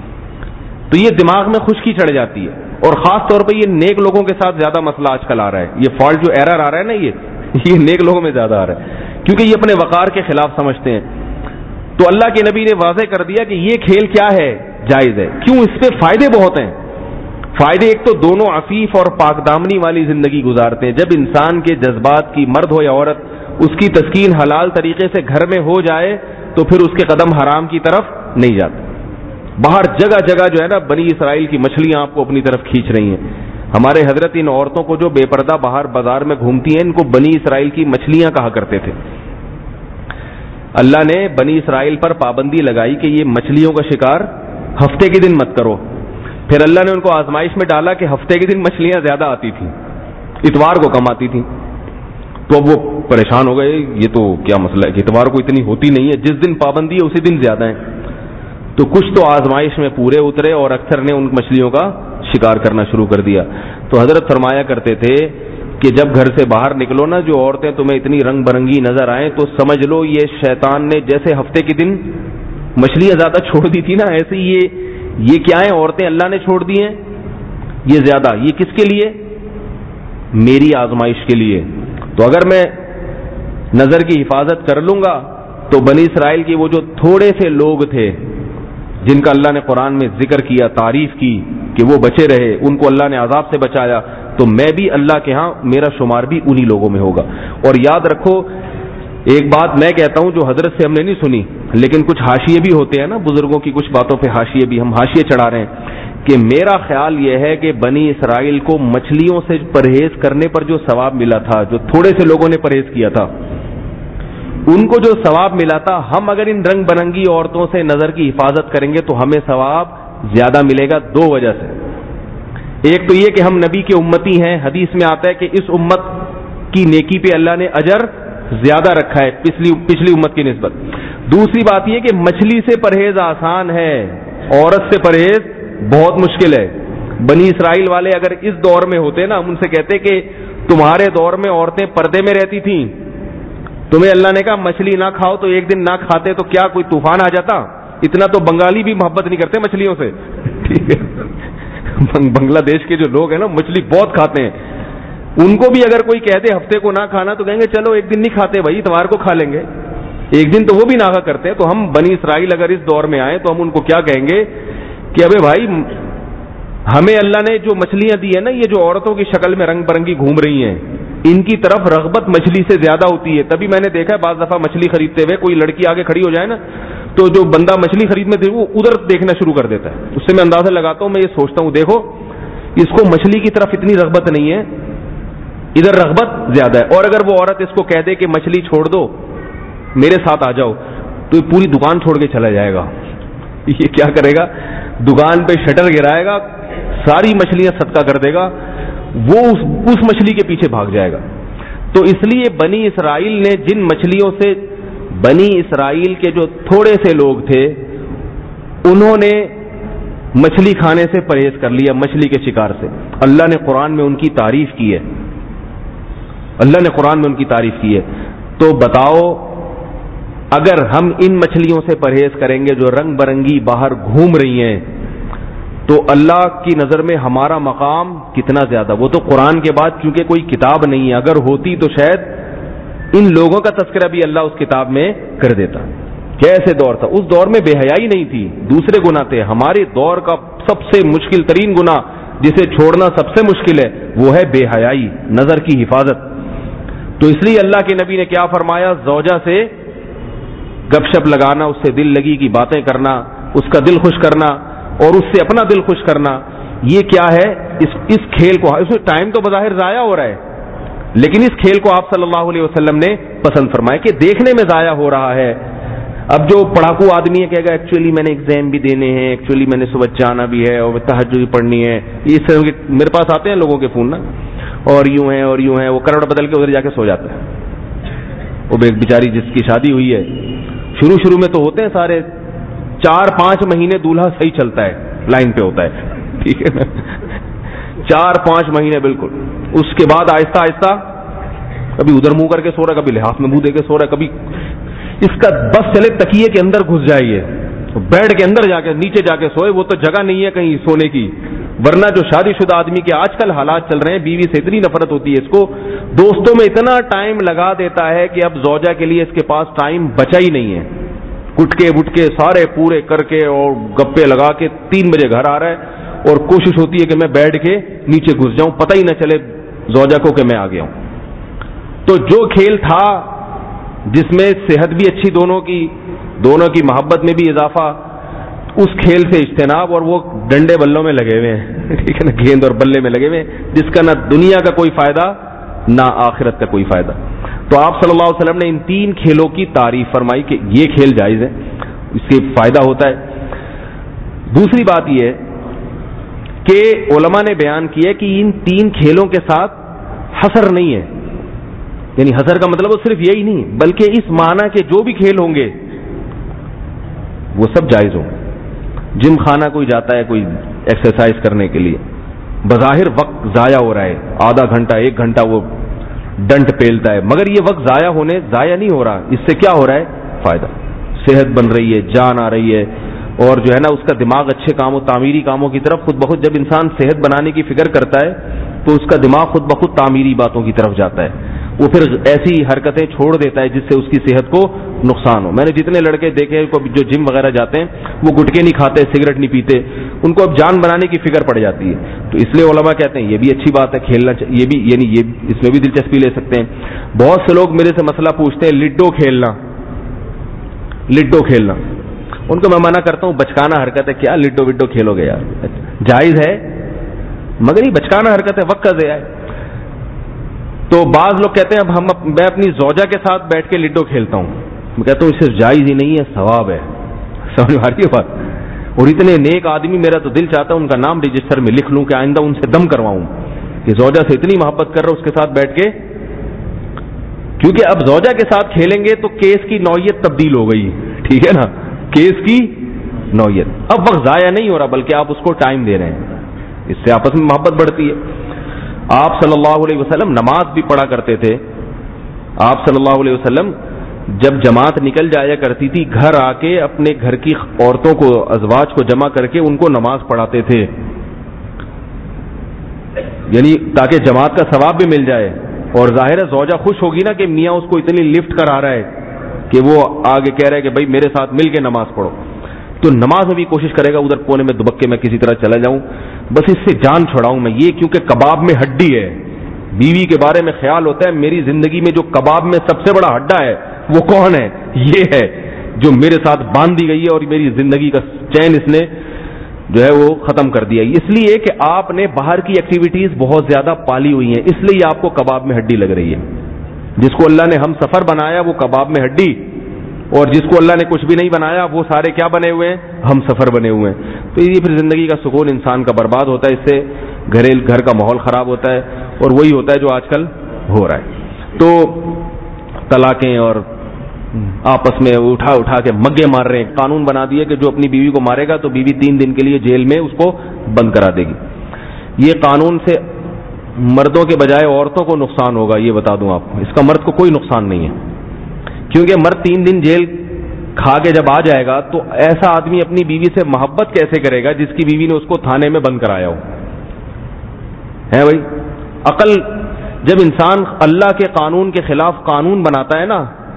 تو یہ دماغ میں خشکی چڑھ جاتی ہے. اور خاص طور پہ یہ نیک لوگوں کے ساتھ زیادہ مسئلہ آج کل آ رہا ہے, یہ فالٹ جو ایرر آ رہا ہے نا, یہ یہ نیک لوگوں میں زیادہ آ رہا ہے, کیونکہ یہ اپنے وقار کے خلاف سمجھتے ہیں. تو اللہ کے نبی نے واضح کر دیا کہ یہ کھیل کیا ہے, جائز ہے. کیوں؟ اس پہ فائدے بہت ہیں. فائدے ایک تو دونوں عفیف اور پاک دامنی والی زندگی گزارتے ہیں. جب انسان کے جذبات کی, مرد ہو یا عورت, اس کی تسکین حلال طریقے سے گھر میں ہو جائے تو پھر اس کے قدم حرام کی طرف نہیں جاتے. باہر جگہ جگہ جو ہے نا بنی اسرائیل کی مچھلیاں آپ کو اپنی طرف کھینچ رہی ہیں. ہمارے حضرت ان عورتوں کو جو بے پردہ باہر بازار میں گھومتی ہیں, ان کو بنی اسرائیل کی مچھلیاں کہا کرتے تھے. اللہ نے بنی اسرائیل پر پابندی لگائی کہ یہ مچھلیوں کا شکار ہفتے کے دن مت کرو. پھر اللہ نے ان کو آزمائش میں ڈالا کہ ہفتے کے دن مچھلیاں زیادہ آتی تھیں, اتوار کو کم آتی تھیں. تو اب وہ پریشان ہو گئے, یہ تو کیا مسئلہ ہے کہ اتوار کو اتنی ہوتی نہیں ہے, جس دن پابندی ہے اسی دن زیادہ ہیں. تو کچھ تو آزمائش میں پورے اترے اور اکثر نے ان مچھلیوں کا شکار کرنا شروع کر دیا. تو حضرت فرمایا کرتے تھے کہ جب گھر سے باہر نکلو نا, جو عورتیں تمہیں اتنی رنگ برنگی نظر آئیں تو سمجھ لو یہ شیطان نے جیسے ہفتے کے دن مچھلیاں زیادہ چھوڑ دی تھی نا, ایسے یہ یہ کیا ہیں, عورتیں اللہ نے چھوڑ دی ہیں یہ زیادہ. یہ کس کے لیے؟ میری آزمائش کے لیے. تو اگر میں نظر کی حفاظت کر لوں گا تو بنی اسرائیل کی وہ جو تھوڑے سے لوگ تھے جن کا اللہ نے قرآن میں ذکر کیا, تعریف کی کہ وہ بچے رہے, ان کو اللہ نے عذاب سے بچایا, تو میں بھی اللہ کے ہاں میرا شمار بھی انہی لوگوں میں ہوگا. اور یاد رکھو, ایک بات میں کہتا ہوں جو حضرت سے ہم نے نہیں سنی, لیکن کچھ حاشیے بھی ہوتے ہیں نا بزرگوں کی, کچھ باتوں پہ حاشیے بھی, ہم حاشیے چڑھا رہے ہیں, کہ میرا خیال یہ ہے کہ بنی اسرائیل کو مچھلیوں سے پرہیز کرنے پر جو ثواب ملا تھا, جو تھوڑے سے لوگوں نے پرہیز کیا تھا, ان کو جو ثواب ملا تھا, ہم اگر ان رنگ برنگی عورتوں سے نظر کی حفاظت کریں گے تو ہمیں ثواب زیادہ ملے گا. دو وجہ سے. ایک تو یہ کہ ہم نبی کے امتی ہیں, حدیث میں آتا ہے کہ اس امت کی نیکی پہ اللہ نے اجر زیادہ رکھا ہے پچھلی پچھلی امت کی نسبت. دوسری بات یہ کہ مچھلی سے پرہیز آسان ہے، عورت سے پرہیز بہت مشکل ہے. بنی اسرائیل والے اگر اس دور میں ہوتے نا، ہم ان سے کہتے کہ تمہارے دور میں عورتیں پردے میں رہتی تھیں، تمہیں اللہ نے کہا مچھلی نہ کھاؤ تو ایک دن نہ کھاتے تو کیا کوئی طوفان آ جاتا؟ اتنا تو بنگالی بھی محبت نہیں کرتے مچھلیوں سے. ٹھیک ہے، بنگلہ دیش کے جو لوگ ہیں نا مچھلی بہت کھاتے ہیں. ان کو بھی اگر کوئی کہہ دے ہفتے کو نہ کھانا تو کہیں گے چلو ایک دن نہیں کھاتے بھائی، اتوار کو کھا لیں گے. ایک دن تو وہ بھی نہ کرتے ہیں. تو ہم بنی اسرائیل اگر اس دور میں آئے تو ہم ان کو کیا کہیں گے کہ ابے بھائی ہمیں اللہ نے جو مچھلیاں دی ہیں نا، یہ جو عورتوں کی شکل میں رنگ برنگی گھوم رہی ہیں، ان کی طرف رغبت مچھلی سے زیادہ ہوتی ہے. تبھی میں نے دیکھا ہے بعض دفعہ مچھلی خریدتے ہوئے کوئی لڑکی آگے کھڑی ہو جائے نا تو جو بندہ مچھلی خریدنے تھے وہ ادھر دیکھنا شروع کر دیتا ہے. اس سے میں اندازہ لگاتا ہوں، میں یہ سوچتا ہوں دیکھو اس کو مچھلی کی طرف اتنی رغبت نہیں ہے، ادھر رغبت زیادہ ہے. اور اگر وہ عورت اس کو کہہ دے کہ مچھلی چھوڑ دو میرے ساتھ آ جاؤ تو یہ پوری دکان چھوڑ کے چلا جائے گا. یہ کیا کرے گا؟ دکان پہ شٹر گرائے گا، ساری مچھلیاں صدقہ کر دے گا، وہ اس, اس مچھلی کے پیچھے بھاگ جائے گا. تو اس لیے بنی اسرائیل نے جن مچھلیوں سے، بنی اسرائیل کے جو تھوڑے سے لوگ تھے انہوں نے مچھلی کھانے سے پرہیز کر لیا، مچھلی کے شکار سے. اللہ نے قرآن میں ان کی تعریف کی ہے، اللہ نے قرآن میں ان کی تعریف کی ہے. تو بتاؤ اگر ہم ان مچھلیوں سے پرہیز کریں گے جو رنگ برنگی باہر گھوم رہی ہیں تو اللہ کی نظر میں ہمارا مقام کتنا زیادہ. وہ تو قرآن کے بعد چونکہ کوئی کتاب نہیں ہے، اگر ہوتی تو شاید ان لوگوں کا تذکرہ بھی اللہ اس کتاب میں کر دیتا. کیسے دور تھا اس دور میں؟ بے حیائی نہیں تھی، دوسرے گناہ تھے. ہمارے دور کا سب سے مشکل ترین گناہ جسے چھوڑنا سب سے مشکل ہے وہ ہے بے حیائی، نظر کی حفاظت. تو اس لیے اللہ کے نبی نے کیا فرمایا؟ زوجہ سے گپ شپ لگانا، اس سے دل لگی کی باتیں کرنا، اس کا دل خوش کرنا اور اس سے اپنا دل خوش کرنا، یہ کیا ہے؟ اس اس کھیل کو، اس میں ٹائم تو بظاہر ضائع ہو رہا ہے لیکن اس کھیل کو آپ صلی اللہ علیہ وسلم نے پسند فرمایا کہ دیکھنے میں ضائع ہو رہا ہے. اب جو پڑھاکو آدمی ہے کہے گا ایکچولی میں نے ایگزام بھی دینے ہیں، ایکچولی میں نے صبح جانا بھی ہے اور تہجد بھی پڑھنی ہے. اس طرح کے میرے پاس آتے ہیں لوگوں کے فون نا، اور یوں ہے اور یوں ہے، وہ کروڑ بدل کے ادھر جا کے سو جاتا ہے. وہ ایک بیچاری جس کی شادی ہوئی ہے، شروع شروع میں تو ہوتے ہیں سارے، چار پانچ مہینے دولہا صحیح چلتا ہے، لائن پہ ہوتا ہے، ٹھیک ہے نا، چار پانچ مہینے بالکل. اس کے بعد آہستہ آہستہ کبھی ادھر منہ کر کے سو رہا ہے، کبھی لحاف میں منہ دے کے سو رہا ہے، کبھی اس کا بس چلے تکیے کے اندر گھس جائیے، بیڈ کے اندر جا کے نیچے جا کے سوئے. وہ تو جگہ نہیں ہے کہیں سونے کی. ورنہ جو شادی شدہ آدمی کے آج کل حالات چل رہے ہیں، بیوی سے اتنی نفرت ہوتی ہے اس کو، دوستوں میں اتنا ٹائم لگا دیتا ہے کہ اب زوجہ کے لیے اس کے پاس ٹائم بچا ہی نہیں ہے. گٹکے وٹکے سارے پورے کر کے اور گپے لگا کے تین بجے گھر آ رہا ہے اور کوشش ہوتی ہے کہ میں بیٹھ کے نیچے گھس جاؤں، پتہ ہی نہ چلے زوجہ کو کہ میں آ گیا ہوں. تو جو کھیل تھا جس میں صحت بھی اچھی دونوں کی، دونوں کی محبت میں بھی اضافہ، اس کھیل سے اجتناب. اور وہ ڈنڈے بلوں میں لگے ہوئے ہیں، ٹھیک ہے نا، گیند اور بلے میں لگے ہوئے ہیں، جس کا نہ دنیا کا کوئی فائدہ نہ آخرت کا کوئی فائدہ. تو آپ صلی اللہ علیہ وسلم نے ان تین کھیلوں کی تعریف فرمائی کہ یہ کھیل جائز ہے، اس سے فائدہ ہوتا ہے. دوسری بات یہ ہے کہ علماء نے بیان کیا کہ ان تین کھیلوں کے ساتھ حصر نہیں ہے، یعنی حصر کا مطلب وہ صرف یہی نہیں بلکہ اس معنی کے جو بھی کھیل ہوں گے وہ سب جائز ہوں. جم خانہ کوئی جاتا ہے کوئی ایکسرسائز کرنے کے لیے، بظاہر وقت ضائع ہو رہا ہے، آدھا گھنٹہ ایک گھنٹہ وہ ڈنٹ پیلتا ہے، مگر یہ وقت ضائع ہونے ضائع نہیں ہو رہا. اس سے کیا ہو رہا ہے؟ فائدہ، صحت بن رہی ہے، جان آ رہی ہے، اور جو ہے نا اس کا دماغ اچھے کاموں، تعمیری کاموں کی طرف خود بخود. جب انسان صحت بنانے کی فکر کرتا ہے تو اس کا دماغ خود بخود تعمیری باتوں کی طرف جاتا ہے. وہ پھر ایسی حرکتیں چھوڑ دیتا ہے جس سے اس کی صحت کو نقصان ہو. میں نے جتنے لڑکے دیکھے جو جم وغیرہ جاتے ہیں وہ گٹکے نہیں کھاتے، سگریٹ نہیں پیتے، ان کو اب جان بنانے کی فکر پڑ جاتی ہے. تو اس لیے علماء کہتے ہیں یہ بھی اچھی بات ہے، کھیلنا یہ بھی، یعنی یہ اس میں بھی دلچسپی لے سکتے ہیں. بہت سے لوگ میرے سے مسئلہ پوچھتے ہیں لڈو کھیلنا، لڈو کھیلنا ان کو میں منع کرتا ہوں، بچکانا حرکت ہے. کیا لڈو وڈو کھیلو گے یار؟ جائز ہے مگر یہ بچکانا حرکت ہے، وقت کا ضیاع ہے. تو بعض لوگ کہتے ہیں اب ہم میں اپنی زوجہ کے ساتھ بیٹھ کے لڈو کھیلتا ہوں. میں کہتا ہوں اس سے جائز ہی نہیں ہے، ثواب ہے. سمجھ آ رہی ہے بات؟ اور اتنے نیک آدمی، میرا تو دل چاہتا ہے ان کا نام رجسٹر میں لکھ لوں کہ آئندہ ان سے دم کرواؤں کہ زوجہ سے اتنی محبت کر رہا اس کے ساتھ بیٹھ کے. کیونکہ اب زوجہ کے ساتھ کھیلیں گے تو کیس کی نوعیت تبدیل ہو گئی، ٹھیک ہے نا, کیس کی نوعیت. اب وقت ضائع نہیں ہو رہا بلکہ آپ اس کو ٹائم دے رہے ہیں, اس سے آپس میں محبت بڑھتی ہے. آپ صلی اللہ علیہ وسلم نماز بھی پڑھا کرتے تھے. آپ صلی اللہ علیہ وسلم جب جماعت نکل جایا کرتی تھی, گھر آ کے اپنے گھر کی عورتوں کو, ازواج کو جمع کر کے ان کو نماز پڑھاتے تھے, یعنی تاکہ جماعت کا ثواب بھی مل جائے. اور ظاہر ہے زوجہ خوش ہوگی نا کہ میاں اس کو اتنی لفٹ کرا رہا ہے کہ وہ آگے کہہ رہا ہے کہ بھائی میرے ساتھ مل کے نماز پڑھو, تو نماز میں بھی کوشش کرے گا ادھر کونے میں دبکے میں کسی طرح چلا جاؤں, بس اس سے جان چھڑاؤں میں یہ, کیونکہ کباب میں ہڈی ہے. بیوی کے بارے میں خیال ہوتا ہے میری زندگی میں جو کباب میں سب سے بڑا ہڈا ہے وہ کون ہے, یہ ہے جو میرے ساتھ باندھ دی گئی ہے اور میری زندگی کا چین اس نے جو ہے وہ ختم کر دیا. اس لیے کہ آپ نے باہر کی ایکٹیویٹیز بہت زیادہ پالی ہوئی ہیں, اس لیے آپ کو کباب میں ہڈی لگ رہی ہے. جس کو اللہ نے ہم سفر بنایا وہ کباب میں ہڈی, اور جس کو اللہ نے کچھ بھی نہیں بنایا وہ سارے کیا بنے ہوئے ہیں, ہم سفر بنے ہوئے ہیں. تو یہ پھر زندگی کا سکون انسان کا برباد ہوتا ہے, اس سے گھریل گھر کا ماحول خراب ہوتا ہے, اور وہی ہوتا ہے جو آج کل ہو رہا ہے. تو طلاقیں اور آپس میں اٹھا اٹھا کے مگے مار رہے ہیں. قانون بنا دیے کہ جو اپنی بیوی کو مارے گا تو بیوی تین دن کے لیے جیل میں اس کو بند کرا دے گی. یہ قانون سے مردوں کے بجائے عورتوں کو نقصان ہوگا, یہ بتا دوں آپ کو. اس کا مرد کو کوئی نقصان نہیں ہے, کیونکہ مرد تین دن جیل کھا کے جب آ جائے گا تو ایسا آدمی اپنی بیوی سے محبت کیسے کرے گا جس کی بیوی نے اس کو تھانے میں بند کرایا ہو, ہے بھائی. عقل, جب انسان اللہ کے قانون کے خلاف قانون بناتا ہے نا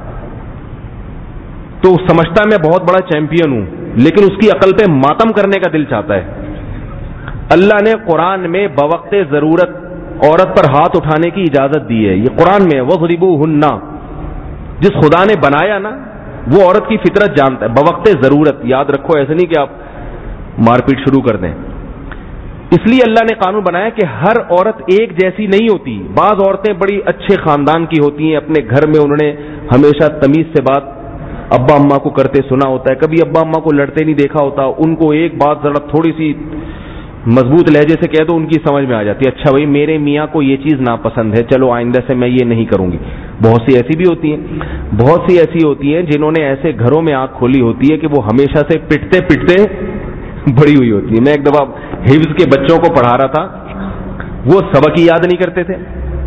تو سمجھتا ہے میں بہت بڑا چیمپئن ہوں, لیکن اس کی عقل پہ ماتم کرنے کا دل چاہتا ہے. اللہ نے قرآن میں بوقت ضرورت عورت پر ہاتھ اٹھانے کی اجازت دی ہے, یہ قرآن میں. وَضْرِبُوهُنَّ, جس خدا نے بنایا نا وہ عورت کی فطرت جانتا ہے. بوقت ضرورت, یاد رکھو, ایسے نہیں کہ آپ مار پیٹ شروع کر دیں. اس لیے اللہ نے قانون بنایا کہ ہر عورت ایک جیسی نہیں ہوتی. بعض عورتیں بڑی اچھے خاندان کی ہوتی ہیں, اپنے گھر میں انہوں نے ہمیشہ تمیز سے بات ابا اماں کو کرتے سنا ہوتا ہے, کبھی ابا اماں کو لڑتے نہیں دیکھا ہوتا. ان کو ایک بات ذرا تھوڑی سی مضبوط لہجے سے کہہ دو ان کی سمجھ میں آ جاتی ہے, اچھا بھائی میرے میاں کو یہ چیز ناپسند ہے, چلو آئندہ سے میں یہ نہیں کروں گی. بہت سی ایسی بھی ہوتی ہیں, بہت سی ایسی ہوتی ہیں جنہوں نے ایسے گھروں میں آنکھ کھولی ہوتی ہے کہ وہ ہمیشہ سے پٹتے پٹتے بڑی ہوئی ہوتی ہے. میں ایک دفعہ حفظ کے بچوں کو پڑھا رہا تھا, وہ سبق ہی یاد نہیں کرتے تھے.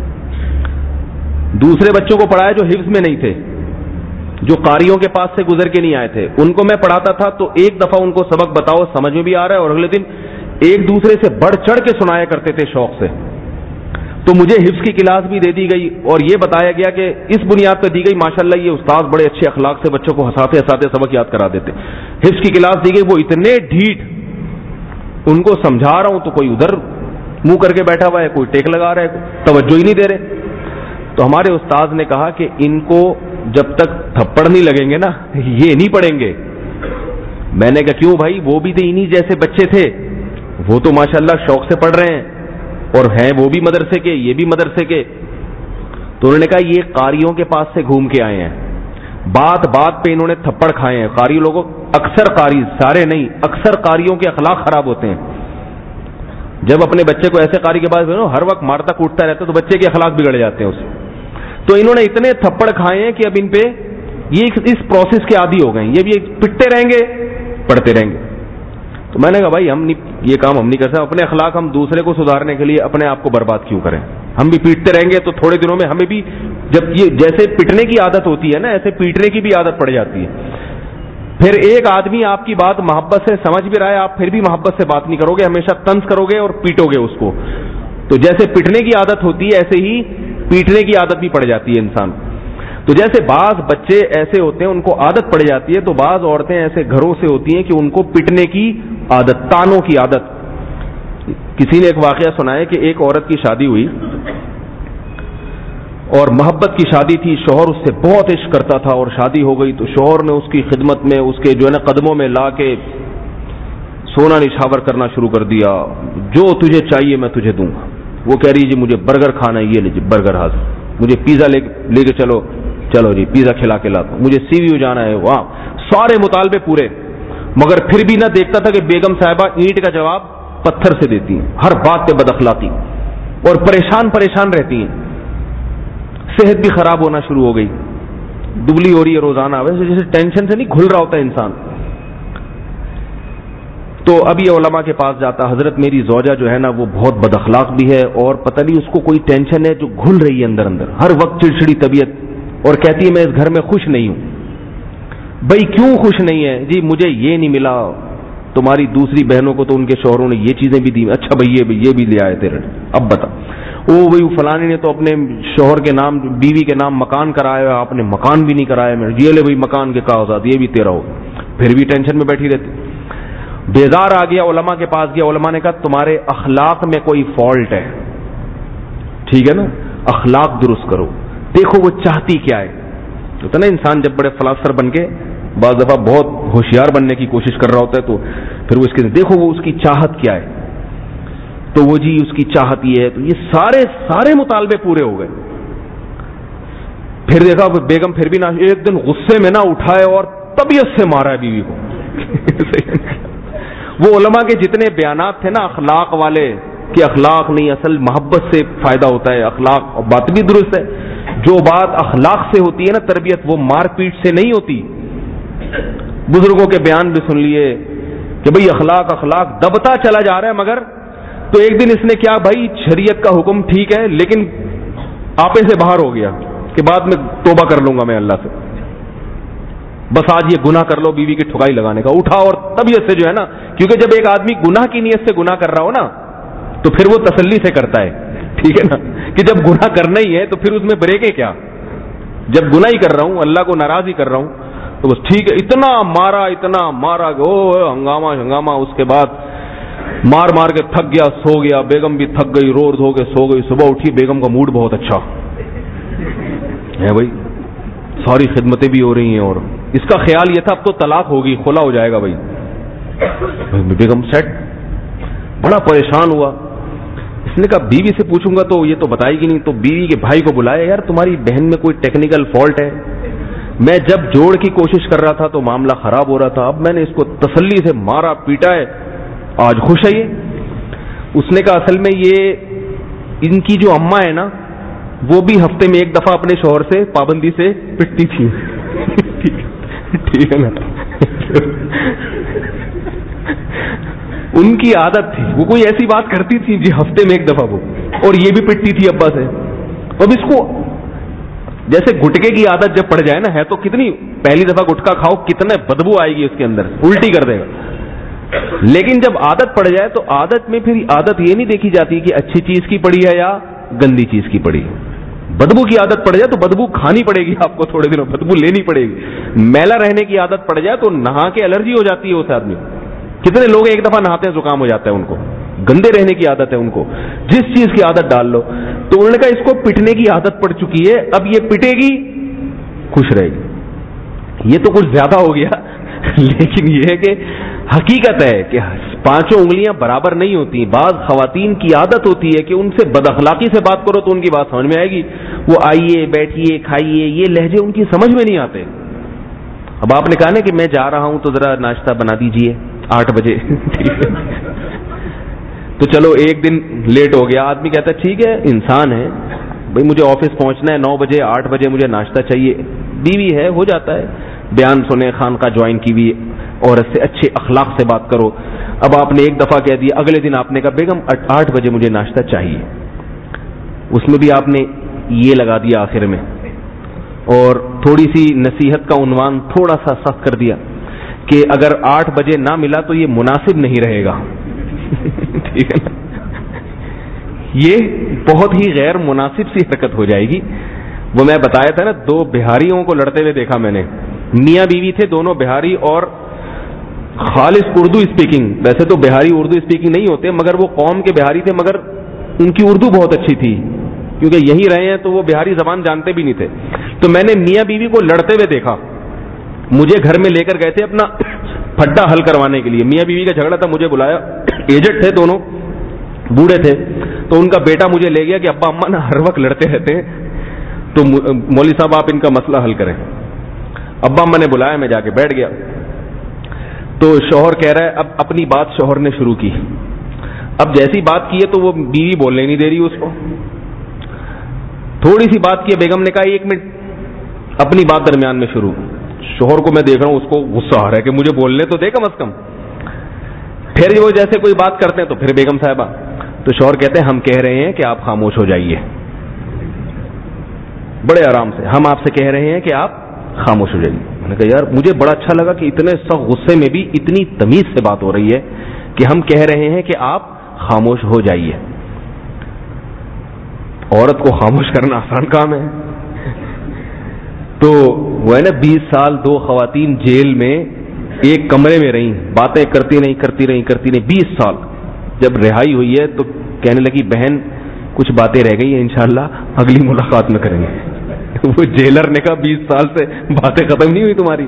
دوسرے بچوں کو پڑھایا جو حفظ میں نہیں تھے, جو قاریوں کے پاس سے گزر کے نہیں آئے تھے, ان کو میں پڑھاتا تھا تو ایک دفعہ ان کو سبق بتاؤ سمجھ میں بھی آ رہا ہے, اور اگلے دن ایک دوسرے سے بڑھ چڑھ کے سنایا کرتے تھے شوق سے. تو مجھے حفظ کی کلاس بھی دے دی گئی اور یہ بتایا گیا کہ اس بنیاد پہ دی گئی, ماشاءاللہ یہ استاد بڑے اچھے اخلاق سے بچوں کو ہنساتے ہنساتے سبق یاد کرا دیتے. حفظ کی کلاس دی گئی, وہ اتنے ڈھیٹ, ان کو سمجھا رہا ہوں تو کوئی ادھر منہ کر کے بیٹھا ہوا ہے, کوئی ٹیک لگا رہا ہے, توجہ ہی نہیں دے رہے. تو ہمارے استاد نے کہا کہ ان کو جب تک تھپڑ نہیں لگیں گے نا یہ نہیں پڑھیں گے. میں نے کہا کیوں بھائی, وہ بھی تو انہی جیسے بچے تھے, وہ تو ماشاءاللہ شوق سے پڑھ رہے ہیں اور ہیں وہ بھی مدرسے کے, یہ بھی مدرسے کے. تو انہوں نے کہا یہ قاریوں کے پاس سے گھوم کے آئے ہیں, بات بات پہ انہوں نے تھپڑ کھائے ہیں. قاری لوگوں, اکثر قاری, سارے نہیں, اکثر قاریوں کے اخلاق خراب ہوتے ہیں. جب اپنے بچے کو ایسے قاری کے پاس ہر وقت مارتا کوٹتا رہتا ہے تو بچے کے اخلاق بگڑ جاتے ہیں اس. تو انہوں نے اتنے تھپڑ کھائے ہیں کہ اب ان پہ یہ اس پروسیس کے عادی ہو گئے ہیں, یہ بھی پٹتے رہیں گے پڑھتے رہیں گے. تو میں نے کہا بھائی ہم نہیں, یہ کام ہم نہیں کر سکتے. اپنے اخلاق ہم دوسرے کو سدھارنے کے لیے اپنے آپ کو برباد کیوں کریں. ہم بھی پیٹتے رہیں گے تو تھوڑے دنوں میں ہمیں بھی, جب یہ جیسے پٹنے کی عادت ہوتی ہے نا ایسے پیٹنے کی بھی عادت پڑ جاتی ہے. پھر ایک آدمی آپ کی بات محبت سے سمجھ بھی رہا ہے, آپ پھر بھی محبت سے بات نہیں کرو گے, ہمیشہ طنز کرو گے اور پیٹو گے اس کو. تو جیسے پٹنے کی عادت ہوتی ہے ایسے ہی پیٹنے کی عادت بھی پڑ جاتی ہے انسان. تو جیسے بعض بچے ایسے ہوتے ہیں ان کو عادت پڑ جاتی ہے, تو بعض عورتیں ایسے گھروں سے ہوتی ہیں کہ ان کو پٹنے کی عادت, تانوں کی عادت. کسی نے ایک واقعہ سنایا کہ ایک عورت کی شادی ہوئی اور محبت کی شادی تھی, شوہر اس سے بہت عشق کرتا تھا, اور شادی ہو گئی تو شوہر نے اس کی خدمت میں اس کے جو ہے نا قدموں میں لا کے سونا نچھاور کرنا شروع کر دیا, جو تجھے چاہیے میں تجھے دوں گا. وہ کہہ رہی جی مجھے برگر کھانا ہے, یہ لیجیے برگر حاضر, مجھے پیزا لے لے کے چلو, چلو جی پیزا کھلا کے لاتا ہوں, مجھے سی ویو جانا ہے, وہاں سارے مطالبے پورے. مگر پھر بھی نہ دیکھتا تھا کہ بیگم صاحبہ اینٹ کا جواب پتھر سے دیتی ہیں, ہر بات پہ بد اخلاقی, اور پریشان پریشان رہتی ہیں. صحت بھی خراب ہونا شروع ہو گئی. دبلی ہو رہی ہے روزانہ، ویسے جیسے ٹینشن سے نہیں گھل رہا ہوتا ہے انسان. تو اب یہ علماء کے پاس جاتا، حضرت میری زوجہ جو ہے نا وہ بہت بد اخلاق بھی ہے اور پتہ نہیں اس کو کوئی ٹینشن ہے جو گھل رہی ہے اندر اندر، ہر وقت چڑچڑی طبیعت، اور کہتی ہے میں اس گھر میں خوش نہیں ہوں. بھائی کیوں خوش نہیں ہے؟ جی مجھے یہ نہیں ملا، تمہاری دوسری بہنوں کو تو ان کے شوہروں نے یہ چیزیں بھی دی. اچھا بھائی یہ بھی یہ بھی لے آئے تیرے، اب بتا. او بھائی فلانی نے تو اپنے شوہر کے نام بیوی کے نام مکان کرایا، آپ نے مکان بھی نہیں کرایا. میں یہ لے بھائی مکان کے کاغذات یہ بھی تیرا ہو. پھر بھی ٹینشن میں بیٹھی رہتی. بیزار آ گیا، علماء کے پاس گیا. علماء نے کہا تمہارے اخلاق میں کوئی فالٹ ہے، ٹھیک ہے نا، اخلاق درست کرو. دیکھو وہ چاہتی کیا ہے. ہوتا نا انسان جب بڑے فلاسفر بن کے بعض دفعہ بہت ہوشیار بننے کی کوشش کر رہا ہوتا ہے تو پھر وہ اس کے دیکھو وہ اس کی چاہت کیا ہے. تو وہ جی اس کی چاہت یہ ہے. تو یہ سارے سارے مطالبے پورے ہو گئے. پھر دیکھا بیگم پھر بھی نہ، ایک دن غصے میں نہ اٹھائے اور طبیعت سے مارا ہے بیوی کو. وہ علماء کے جتنے بیانات تھے نا اخلاق والے کہ اخلاق نہیں، اصل محبت سے فائدہ ہوتا ہے، اخلاق، اور بات بھی درست ہے. جو بات اخلاق سے ہوتی ہے نا تربیت، وہ مار پیٹ سے نہیں ہوتی. بزرگوں کے بیان بھی سن لیے کہ بھئی اخلاق اخلاق دبتا چلا جا رہا ہے. مگر تو ایک دن اس نے کیا، بھائی شریعت کا حکم ٹھیک ہے لیکن آپے سے باہر ہو گیا کہ بعد میں توبہ کر لوں گا میں اللہ سے، بس آج یہ گناہ کر لو بیوی کی ٹھکائی لگانے کا. اٹھا اور طبیعت سے جو ہے نا، کیونکہ جب ایک آدمی گناہ کی نیت سے گناہ کر رہا ہو نا تو پھر وہ تسلی سے کرتا ہے، ٹھیک ہے نا، کہ جب گناہ کرنا ہی ہے تو پھر اس میں بریکیں کیا. جب گناہ ہی کر رہا ہوں، اللہ کو ناراض ہی کر رہا ہوں تو بس ٹھیک ہے. اتنا مارا اتنا مارا کہ او ہنگامہ ہنگامہ. اس کے بعد مار مار کے تھک گیا، سو گیا. بیگم بھی تھک گئی، رو دھو کے سو گئی. صبح اٹھی، بیگم کا موڈ بہت اچھا ہے بھائی، ساری خدمتیں بھی ہو رہی ہیں اور اس کا خیال یہ تھا اب تو طلاق ہوگی، خلا ہو جائے گا. بھائی بیگم سیٹ، بڑا پریشان ہوا. اس نے کہا بیوی سے پوچھوں گا تو یہ تو بتائے گی نہیں. تو بیوی کے بھائی کو بلایا، یار تمہاری بہن میں کوئی ٹیکنیکل فالٹ ہے؟ میں جب جوڑ کی کوشش کر رہا تھا تو معاملہ خراب ہو رہا تھا، اب میں نے اس کو تسلی سے مارا پیٹا ہے، آج خوش ہے یہ. اس نے کہا اصل میں یہ ان کی جو اماں ہے نا وہ بھی ہفتے میں ایک دفعہ اپنے شوہر سے پابندی سے پٹتی تھی. ٹھیک ہے نا، ان کی عادت تھی، وہ کوئی ایسی بات کرتی تھی جی ہفتے میں ایک دفعہ وہ، اور یہ بھی پٹتی تھی ابا سے. اب اس کو جیسے گٹکے کی عادت جب پڑ جائے نا، ہے تو کتنی پہلی دفعہ گٹکا کھاؤ کتنے بدبو آئے گی اس کے اندر، الٹی کر دے گا. لیکن جب عادت پڑ جائے تو عادت میں پھر عادت یہ نہیں دیکھی جاتی کہ اچھی چیز کی پڑی ہے یا گندی چیز کی پڑی ہے. بدبو کی عادت پڑ جائے تو بدبو کھانی پڑے گی آپ کو، تھوڑے دنوں بدبو لینی پڑے گی. میلا رہنے کی عادت پڑ جائے تو نہا کے الرجی ہو جاتی ہے اس آدمی. کتنے لوگ ایک دفعہ نہاتے ہیں زکام ہو جاتا ہے ان کو، گندے رہنے کی عادت ہے ان کو. جس چیز کی عادت ڈال لو. تو انہوں نے کہا اس کو پٹنے کی عادت پڑ چکی ہے، اب یہ پٹے گی خوش رہے گی. یہ تو کچھ زیادہ ہو گیا لیکن یہ ہے کہ حقیقت ہے کہ پانچوں انگلیاں برابر نہیں ہوتی. بعض خواتین کی عادت ہوتی ہے کہ ان سے بد اخلاقی سے بات کرو تو ان کی بات سمجھ میں آئے گی. وہ آئیے بیٹھیے کھائیے، یہ لہجے ان کی سمجھ میں نہیں آتے. اب آپ نے کہا نا کہ میں جا رہا ہوں تو ذرا ناشتہ بنا دیجئے آٹھ بجے تو چلو ایک دن لیٹ ہو گیا. آدمی کہتا ہے ٹھیک ہے انسان ہے بھائی، مجھے آفس پہنچنا ہے نو بجے، آٹھ بجے مجھے ناشتہ چاہیے. بیوی ہے ہو جاتا ہے، بیان سنے، خانقاہ جوائن کی ہوئی عورت سے اچھے اخلاق سے بات کرو. اب آپ نے ایک دفعہ کہہ دیا، اگلے دن آپ نے کہا بیگم آٹھ بجے مجھے ناشتہ چاہیے. اس میں بھی آپ نے یہ لگا دیا آخر میں، اور تھوڑی سی نصیحت کا عنوان تھوڑا سا سخت کر دیا کہ اگر آٹھ بجے نہ ملا تو یہ مناسب نہیں رہے گا. ٹھیک ہے نا، یہ بہت ہی غیر مناسب سی حرکت ہو جائے گی. وہ میں بتایا تھا نا، دو بہاریوں کو لڑتے ہوئے دیکھا میں نے. میاں بیوی تھے دونوں بہاری اور خالص اردو اسپیکنگ. ویسے تو بہاری اردو اسپیکنگ نہیں ہوتے، مگر وہ قوم کے بہاری تھے، مگر ان کی اردو بہت اچھی تھی کیونکہ یہی رہے ہیں تو وہ بہاری زبان جانتے بھی نہیں تھے. تو میں نے میاں بیوی کو لڑتے ہوئے دیکھا. مجھے گھر میں لے کر گئے تھے اپنا پھڈا حل کروانے کے لیے. میاں بیوی کا جھگڑا تھا، مجھے بلایا، ایجڈ تھے دونوں، بوڑھے تھے. تو ان کا بیٹا مجھے لے گیا کہ ابا اماں نا ہر وقت لڑتے رہتے ہیں تو مولوی صاحب آپ ان کا مسئلہ حل کریں. ابا اماں نے بلایا، میں جا کے بیٹھ گیا. تو شوہر کہہ رہا ہے، اب اپنی بات شوہر نے شروع کی. اب جیسی بات کی ہے تو وہ بیوی بولنے نہیں دے رہی اس کو. تھوڑی سی بات کی، بیگم نے کہا ایک منٹ اپنی بات درمیان میں شروع. شوہر کو میں دیکھ رہا ہوں اس کو غصہ آ رہا ہے کہ مجھے بولنے تو دے کم از کم. پھر وہ جیسے کوئی بات کرتے ہیں تو پھر بیگم صاحبہ تو شوہر کہتے ہیں ہم کہہ رہے ہیں کہ آپ خاموش ہو جائیے. بڑے آرام سے ہم آپ سے کہہ رہے ہیں کہ آپ خاموش ہو جائیے. میں نے کہا یار مجھے بڑا اچھا لگا کہ اتنے سخت غصے میں بھی اتنی تمیز سے بات ہو رہی ہے کہ ہم کہہ رہے ہیں کہ آپ خاموش ہو جائیے. عورت کو خاموش کرنا آسان کام ہے. تو وہ ہے نا بیس سال دو خواتین جیل میں ایک کمرے میں رہیں, باتیں کرتی نہیں کرتی نہیں کرتی نہیں بیس سال. جب رہائی ہوئی ہے تو کہنے لگی بہن کچھ باتیں رہ گئی ہیں انشاءاللہ اگلی ملاقات میں کریں گے. وہ جیلر نے کہا بیس سال سے باتیں ختم نہیں ہوئی تمہاری.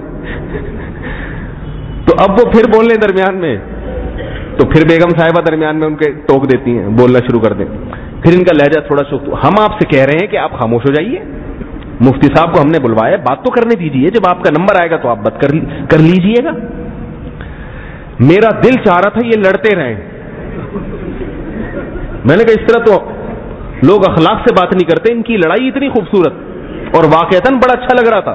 تو اب وہ پھر بولنے درمیان میں, تو پھر بیگم صاحبہ درمیان میں ان کے ٹوک دیتی ہیں, بولنا شروع کر دیں. پھر ان کا لہجہ تھوڑا سخت. ہم آپ سے کہہ رہے ہیں کہ آپ خاموش ہو جائیے. مفتی صاحب کو ہم نے بلوایا, بات تو کرنے دیجیے, جب آپ کا نمبر آئے گا تو آپ بات کر لیجیے گا. میرا دل چاہ رہا تھا یہ لڑتے رہیں. میں نے کہا اس طرح تو لوگ اخلاق سے بات نہیں کرتے. ان کی لڑائی اتنی خوبصورت اور واقعتاً بڑا اچھا لگ رہا تھا.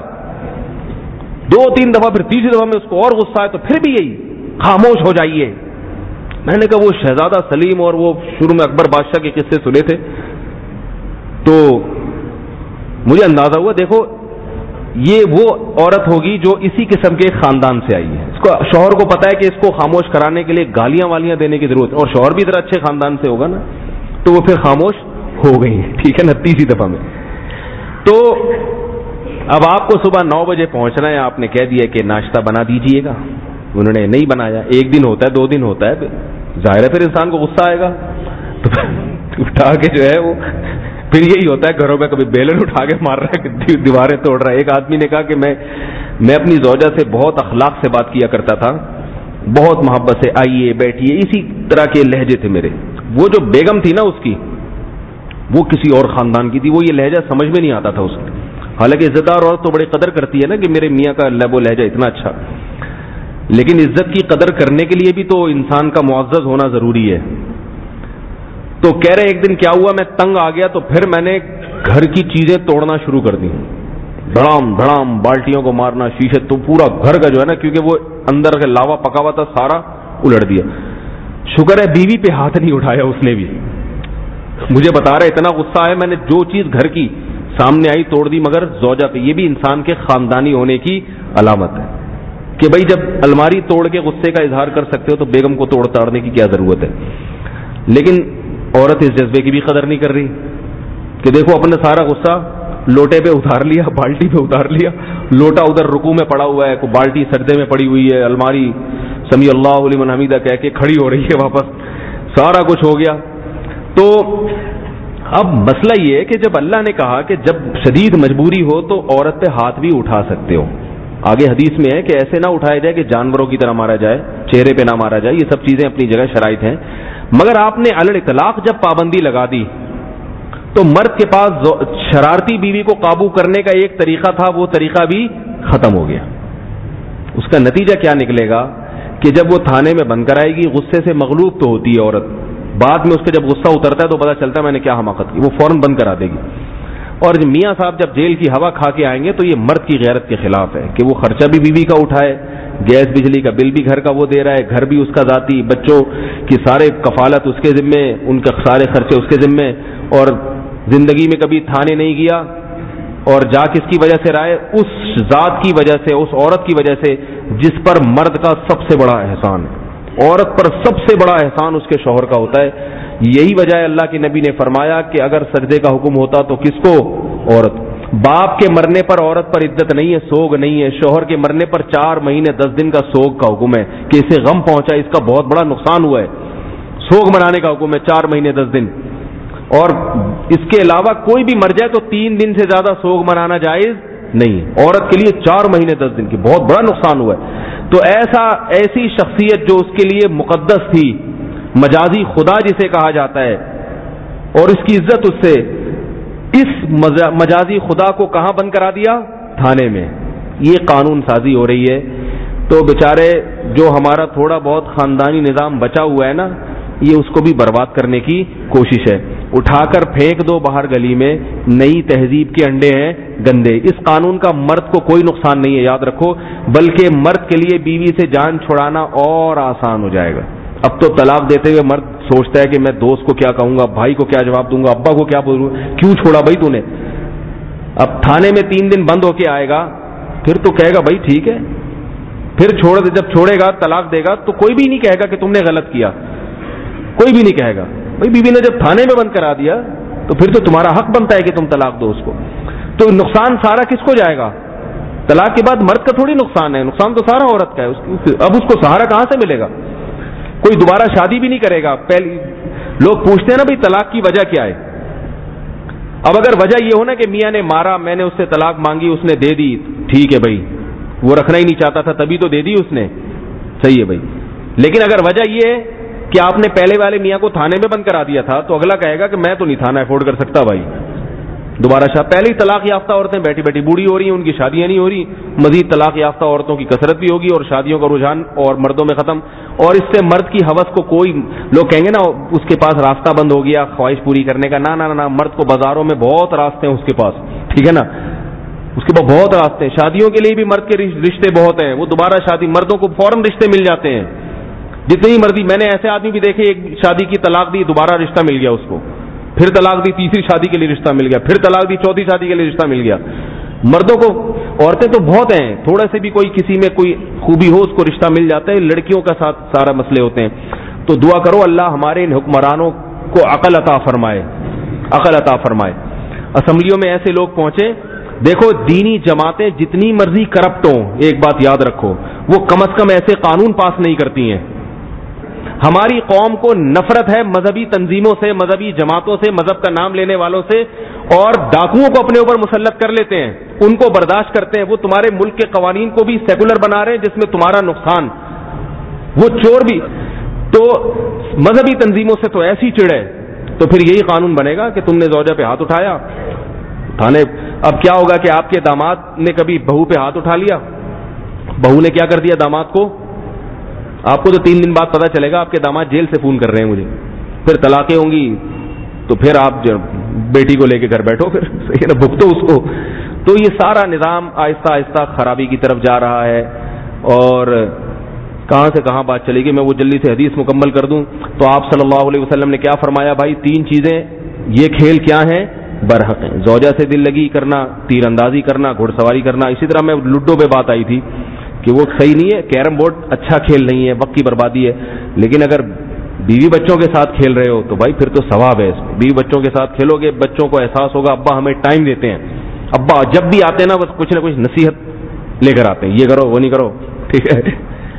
دو تین دفعہ پھر تیسری دفعہ میں اس کو اور غصہ آیا تو پھر بھی یہی خاموش ہو جائیے. میں نے کہا وہ شہزادہ سلیم اور وہ شروع میں اکبر بادشاہ کے قصے سنے تھے تو مجھے اندازہ ہوا دیکھو یہ وہ عورت ہوگی جو اسی قسم کے خاندان سے آئی ہے. اس کو شوہر کو پتا ہے کہ اس کو خاموش کرانے کے لیے گالیاں والیاں دینے کی ضرورت ہے, اور شوہر بھی ذرا اچھے خاندان سے ہوگا نا, تو وہ پھر خاموش ہو گئی ہیں. ٹھیک ہے نا, تیسری دفعہ میں. تو اب آپ کو صبح نو بجے پہنچنا ہے, آپ نے کہہ دیا کہ ناشتہ بنا دیجئے گا. انہوں نے نہیں بنایا. ایک دن ہوتا ہے, دو دن ہوتا ہے, ظاہر ہے پھر انسان کو غصہ آئے گا. تو اٹھا کے جو ہے وہ پھر یہی ہوتا ہے گھروں میں, کبھی بیلن اٹھا کے مار رہا ہے, دیواریں توڑ رہا ہے. ایک آدمی نے کہا کہ میں میں اپنی زوجہ سے بہت اخلاق سے بات کیا کرتا تھا, بہت محبت سے, آئیے بیٹھیے, اسی طرح کے لہجے تھے میرے. وہ جو بیگم تھی نا اس کی, وہ کسی اور خاندان کی تھی, وہ یہ لہجہ سمجھ میں نہیں آتا تھا اس کو. حالانکہ عزت دار عورت تو بڑی قدر کرتی ہے نا کہ میرے میاں کا لہب و لہجہ اتنا اچھا, لیکن عزت کی قدر کرنے کے لیے بھی تو انسان کا معزز ہونا ضروری ہے. تو کہہ رہے ایک دن کیا ہوا, میں تنگ آ گیا تو پھر میں نے گھر کی چیزیں توڑنا شروع کر دی. دھڑام دھڑام بالٹیوں کو مارنا, شیشے, تو پورا گھر کا جو ہے نا, کیونکہ وہ اندر کا لاوا پکا ہوا تھا سارا الٹ دیا. شکر ہے بیوی پہ ہاتھ نہیں اٹھایا اس نے بھی. مجھے بتا رہا اتنا غصہ آیا, میں نے جو چیز گھر کی سامنے آئی توڑ دی, مگر زوجہ پہ. یہ بھی انسان کے خاندانی ہونے کی علامت ہے کہ بھائی جب الماری توڑ کے غصے کا اظہار کر سکتے ہو تو بیگم کو توڑ تاڑنے کی کیا ضرورت ہے. لیکن عورت اس جذبے کی بھی قدر نہیں کر رہی کہ دیکھو اپنا سارا غصہ لوٹے پہ اتار لیا, بالٹی پہ اتار لیا. لوٹا ادھر رکوع میں پڑا ہوا ہے, کوئی بالٹی سجدے میں پڑی ہوئی ہے, الماری سمیع اللہ لمن حمیدہ کہہ کے کھڑی ہو رہی ہے واپس, سارا کچھ ہو گیا. تو اب مسئلہ یہ ہے کہ جب اللہ نے کہا کہ جب شدید مجبوری ہو تو عورت پہ ہاتھ بھی اٹھا سکتے ہو, آگے حدیث میں ہے کہ ایسے نہ اٹھایا جائے کہ جانوروں کی طرح مارا جائے, چہرے پہ نہ مارا جائے, یہ سب چیزیں اپنی جگہ شرائط ہیں. مگر آپ نے علی الاطلاق جب پابندی لگا دی تو مرد کے پاس شرارتی بیوی کو قابو کرنے کا ایک طریقہ تھا, وہ طریقہ بھی ختم ہو گیا. اس کا نتیجہ کیا نکلے گا کہ جب وہ تھانے میں بند کرائے گی, غصے سے مغلوب تو ہوتی ہے عورت, بعد میں اس کا جب غصہ اترتا ہے تو پتا چلتا ہے میں نے کیا حماقت کی, وہ فوراً بند کرا دے گی. اور میاں صاحب جب جیل کی ہوا کھا کے آئیں گے تو یہ مرد کی غیرت کے خلاف ہے کہ وہ خرچہ بھی بیوی کا اٹھائے, گیس بجلی کا بل بھی گھر کا وہ دے رہا ہے, گھر بھی اس کا ذاتی, بچوں کی سارے کفالت اس کے ذمے, ان کے سارے خرچے اس کے ذمے, اور زندگی میں کبھی تھانے نہیں گیا, اور جا کس کی وجہ سے رہا ہے, اس ذات کی وجہ سے, اس عورت کی وجہ سے جس پر مرد کا سب سے بڑا احسان ہے. عورت پر سب سے بڑا احسان اس کے شوہر کا ہوتا ہے. یہی وجہ ہے اللہ کے نبی نے فرمایا کہ اگر سجدے کا حکم ہوتا تو کس کو, عورت. باپ کے مرنے پر عورت پر عدت نہیں ہے, سوگ نہیں ہے. شوہر کے مرنے پر چار مہینے دس دن کا سوگ کا حکم ہے کہ اسے غم پہنچا, اس کا بہت بڑا نقصان ہوا ہے. سوگ منانے کا حکم ہے, چار مہینے دس دن. اور اس کے علاوہ کوئی بھی مر جائے تو تین دن سے زیادہ سوگ منانا جائز نہیں. عورت کے لیے چار مہینے دس دن کی بہت بڑا نقصان ہوا ہے. تو ایسا ایسی شخصیت جو اس کے لیے مقدس تھی, مجازی خدا جسے کہا جاتا ہے, اور اس کی عزت اس سے, اس مجازی خدا کو کہاں بند کرا دیا, تھانے میں. یہ قانون سازی ہو رہی ہے. تو بیچارے جو ہمارا تھوڑا بہت خاندانی نظام بچا ہوا ہے نا, یہ اس کو بھی برباد کرنے کی کوشش ہے. اٹھا کر پھینک دو باہر گلی میں، نئی تہذیب کے انڈے ہیں گندے۔ اس قانون کا مرد کو کوئی نقصان نہیں ہے، یاد رکھو، بلکہ مرد کے لیے بیوی سے جان چھڑانا اور آسان ہو جائے گا۔ اب تو طلاق دیتے ہوئے مرد سوچتا ہے کہ میں دوست کو کیا کہوں گا، بھائی کو کیا جواب دوں گا، ابا کو کیا بولوں، کیوں چھوڑا بھائی تو نے۔ اب تھانے میں تین دن بند ہو کے آئے گا، پھر تو کہے گا بھائی ٹھیک ہے، پھر چھوڑ دے، جب چھوڑے گا طلاق دے گا تو کوئی بھی نہیں کہے گا کہ تم نے غلط کیا، کوئی بھی نہیں کہے گا۔ بھائی بیوی نے جب تھانے میں بند کرا دیا تو پھر تو تمہارا حق بنتا ہے کہ تم طلاق دو اس کو۔ تو نقصان سارا کس کو جائے گا؟ طلاق کے بعد مرد کا تھوڑی نقصان ہے، نقصان تو سارا عورت کا ہے۔ اب اس کو سہارا کہاں سے ملے گا؟ کوئی دوبارہ شادی بھی نہیں کرے گا۔ پہلی لوگ پوچھتے ہیں نا بھائی طلاق کی وجہ کیا ہے؟ اب اگر وجہ یہ ہونا کہ میاں نے مارا، میں نے اس سے طلاق مانگی، اس نے دے دی، ٹھیک ہے بھائی، وہ رکھنا ہی نہیں چاہتا تھا تبھی تو دے دی اس نے، صحیح ہے بھائی۔ لیکن اگر وجہ یہ ہے کہ آپ نے پہلے والے میاں کو تھانے میں بند کرا دیا تھا تو اگلا کہے گا کہ میں تو نہیں تھانہ افورڈ کر سکتا بھائی، دوبارہ شاہ پہلے ہی طلاق یافتہ عورتیں بیٹھی بیٹھی بوڑھی ہو رہی ہیں، ان کی شادیاں نہیں ہو رہی، مزید طلاق یافتہ عورتوں کی کثرت بھی ہوگی اور شادیوں کا رجحان اور مردوں میں ختم، اور اس سے مرد کی ہوس کو کوئی، لوگ کہیں گے نا اس کے پاس راستہ بند ہو گیا خواہش پوری کرنے کا، نہ نہ نہ، مرد کو بازاروں میں بہت راستے ہیں اس کے پاس، ٹھیک ہے نا، اس کے پاس بہت راستے ہیں، شادیوں کے لیے بھی مرد کے رشتے بہت ہیں، وہ دوبارہ شادی، مردوں کو فوراً رشتے مل جاتے ہیں جتنی مرضی۔ میں نے ایسے آدمی بھی دیکھے، ایک شادی کی طلاق دی، دوبارہ رشتہ مل گیا اس کو، پھر طلاق دی، تیسری شادی کے لیے رشتہ مل گیا، پھر طلاق دی، چوتھی شادی کے لیے رشتہ مل گیا۔ مردوں کو، عورتیں تو بہت ہیں، تھوڑا سے بھی کوئی کسی میں کوئی خوبی ہو اس کو رشتہ مل جاتا ہے، لڑکیوں کا ساتھ سارا مسئلے ہوتے ہیں۔ تو دعا کرو اللہ ہمارے ان حکمرانوں کو عقل عطا فرمائے، عقل عطا فرمائے۔ اسمبلیوں میں ایسے لوگ پہنچے، دیکھو دینی جماعتیں جتنی مرضی کرپٹ ہوں، ایک بات یاد رکھو، وہ کم از کم ایسے قانون پاس نہیں کرتی ہیں۔ ہماری قوم کو نفرت ہے مذہبی تنظیموں سے، مذہبی جماعتوں سے، مذہب کا نام لینے والوں سے، اور ڈاکوؤں کو اپنے اوپر مسلط کر لیتے ہیں، ان کو برداشت کرتے ہیں، وہ تمہارے ملک کے قوانین کو بھی سیکولر بنا رہے ہیں جس میں تمہارا نقصان، وہ چور بھی۔ تو مذہبی تنظیموں سے تو ایسی چڑ ہے، تو پھر یہی قانون بنے گا کہ تم نے زوجہ پہ ہاتھ اٹھایا تھانے۔ اب کیا ہوگا کہ آپ کے داماد نے کبھی بہو پہ ہاتھ اٹھا لیا، بہو نے کیا کر دیا داماد کو، آپ کو تو تین دن بعد پتا چلے گا، آپ کے داماد جیل سے فون کر رہے ہیں مجھے، پھر طلاقیں ہوں گی، تو پھر آپ بیٹی کو لے کے گھر بیٹھو، پھر صحیح نا، بھگتو اس کو۔ تو یہ سارا نظام آہستہ آہستہ خرابی کی طرف جا رہا ہے، اور کہاں سے کہاں بات چلے گی۔ میں وہ جلدی سے حدیث مکمل کر دوں تو آپ صلی اللہ علیہ وسلم نے کیا فرمایا؟ بھائی تین چیزیں، یہ کھیل کیا ہیں؟ برحق ہیں، زوجہ سے دل لگی کرنا، تیر اندازی کرنا، گھڑ سواری کرنا۔ اسی طرح میں لڈو پہ بات آئی تھی کہ وہ صحیح نہیں ہے، کیرم بورڈ اچھا کھیل نہیں ہے، وقت کی بربادی ہے، لیکن اگر بیوی بچوں کے ساتھ کھیل رہے ہو تو بھائی پھر تو ثواب ہے اس میں۔ بیوی بچوں کے ساتھ کھیلو گے، بچوں کو احساس ہوگا ابا ہمیں ٹائم دیتے ہیں، ابا جب بھی آتے ہیں نا بس کچھ نہ کچھ نصیحت لے کر آتے ہیں، یہ کرو وہ نہیں کرو، ٹھیک ہے۔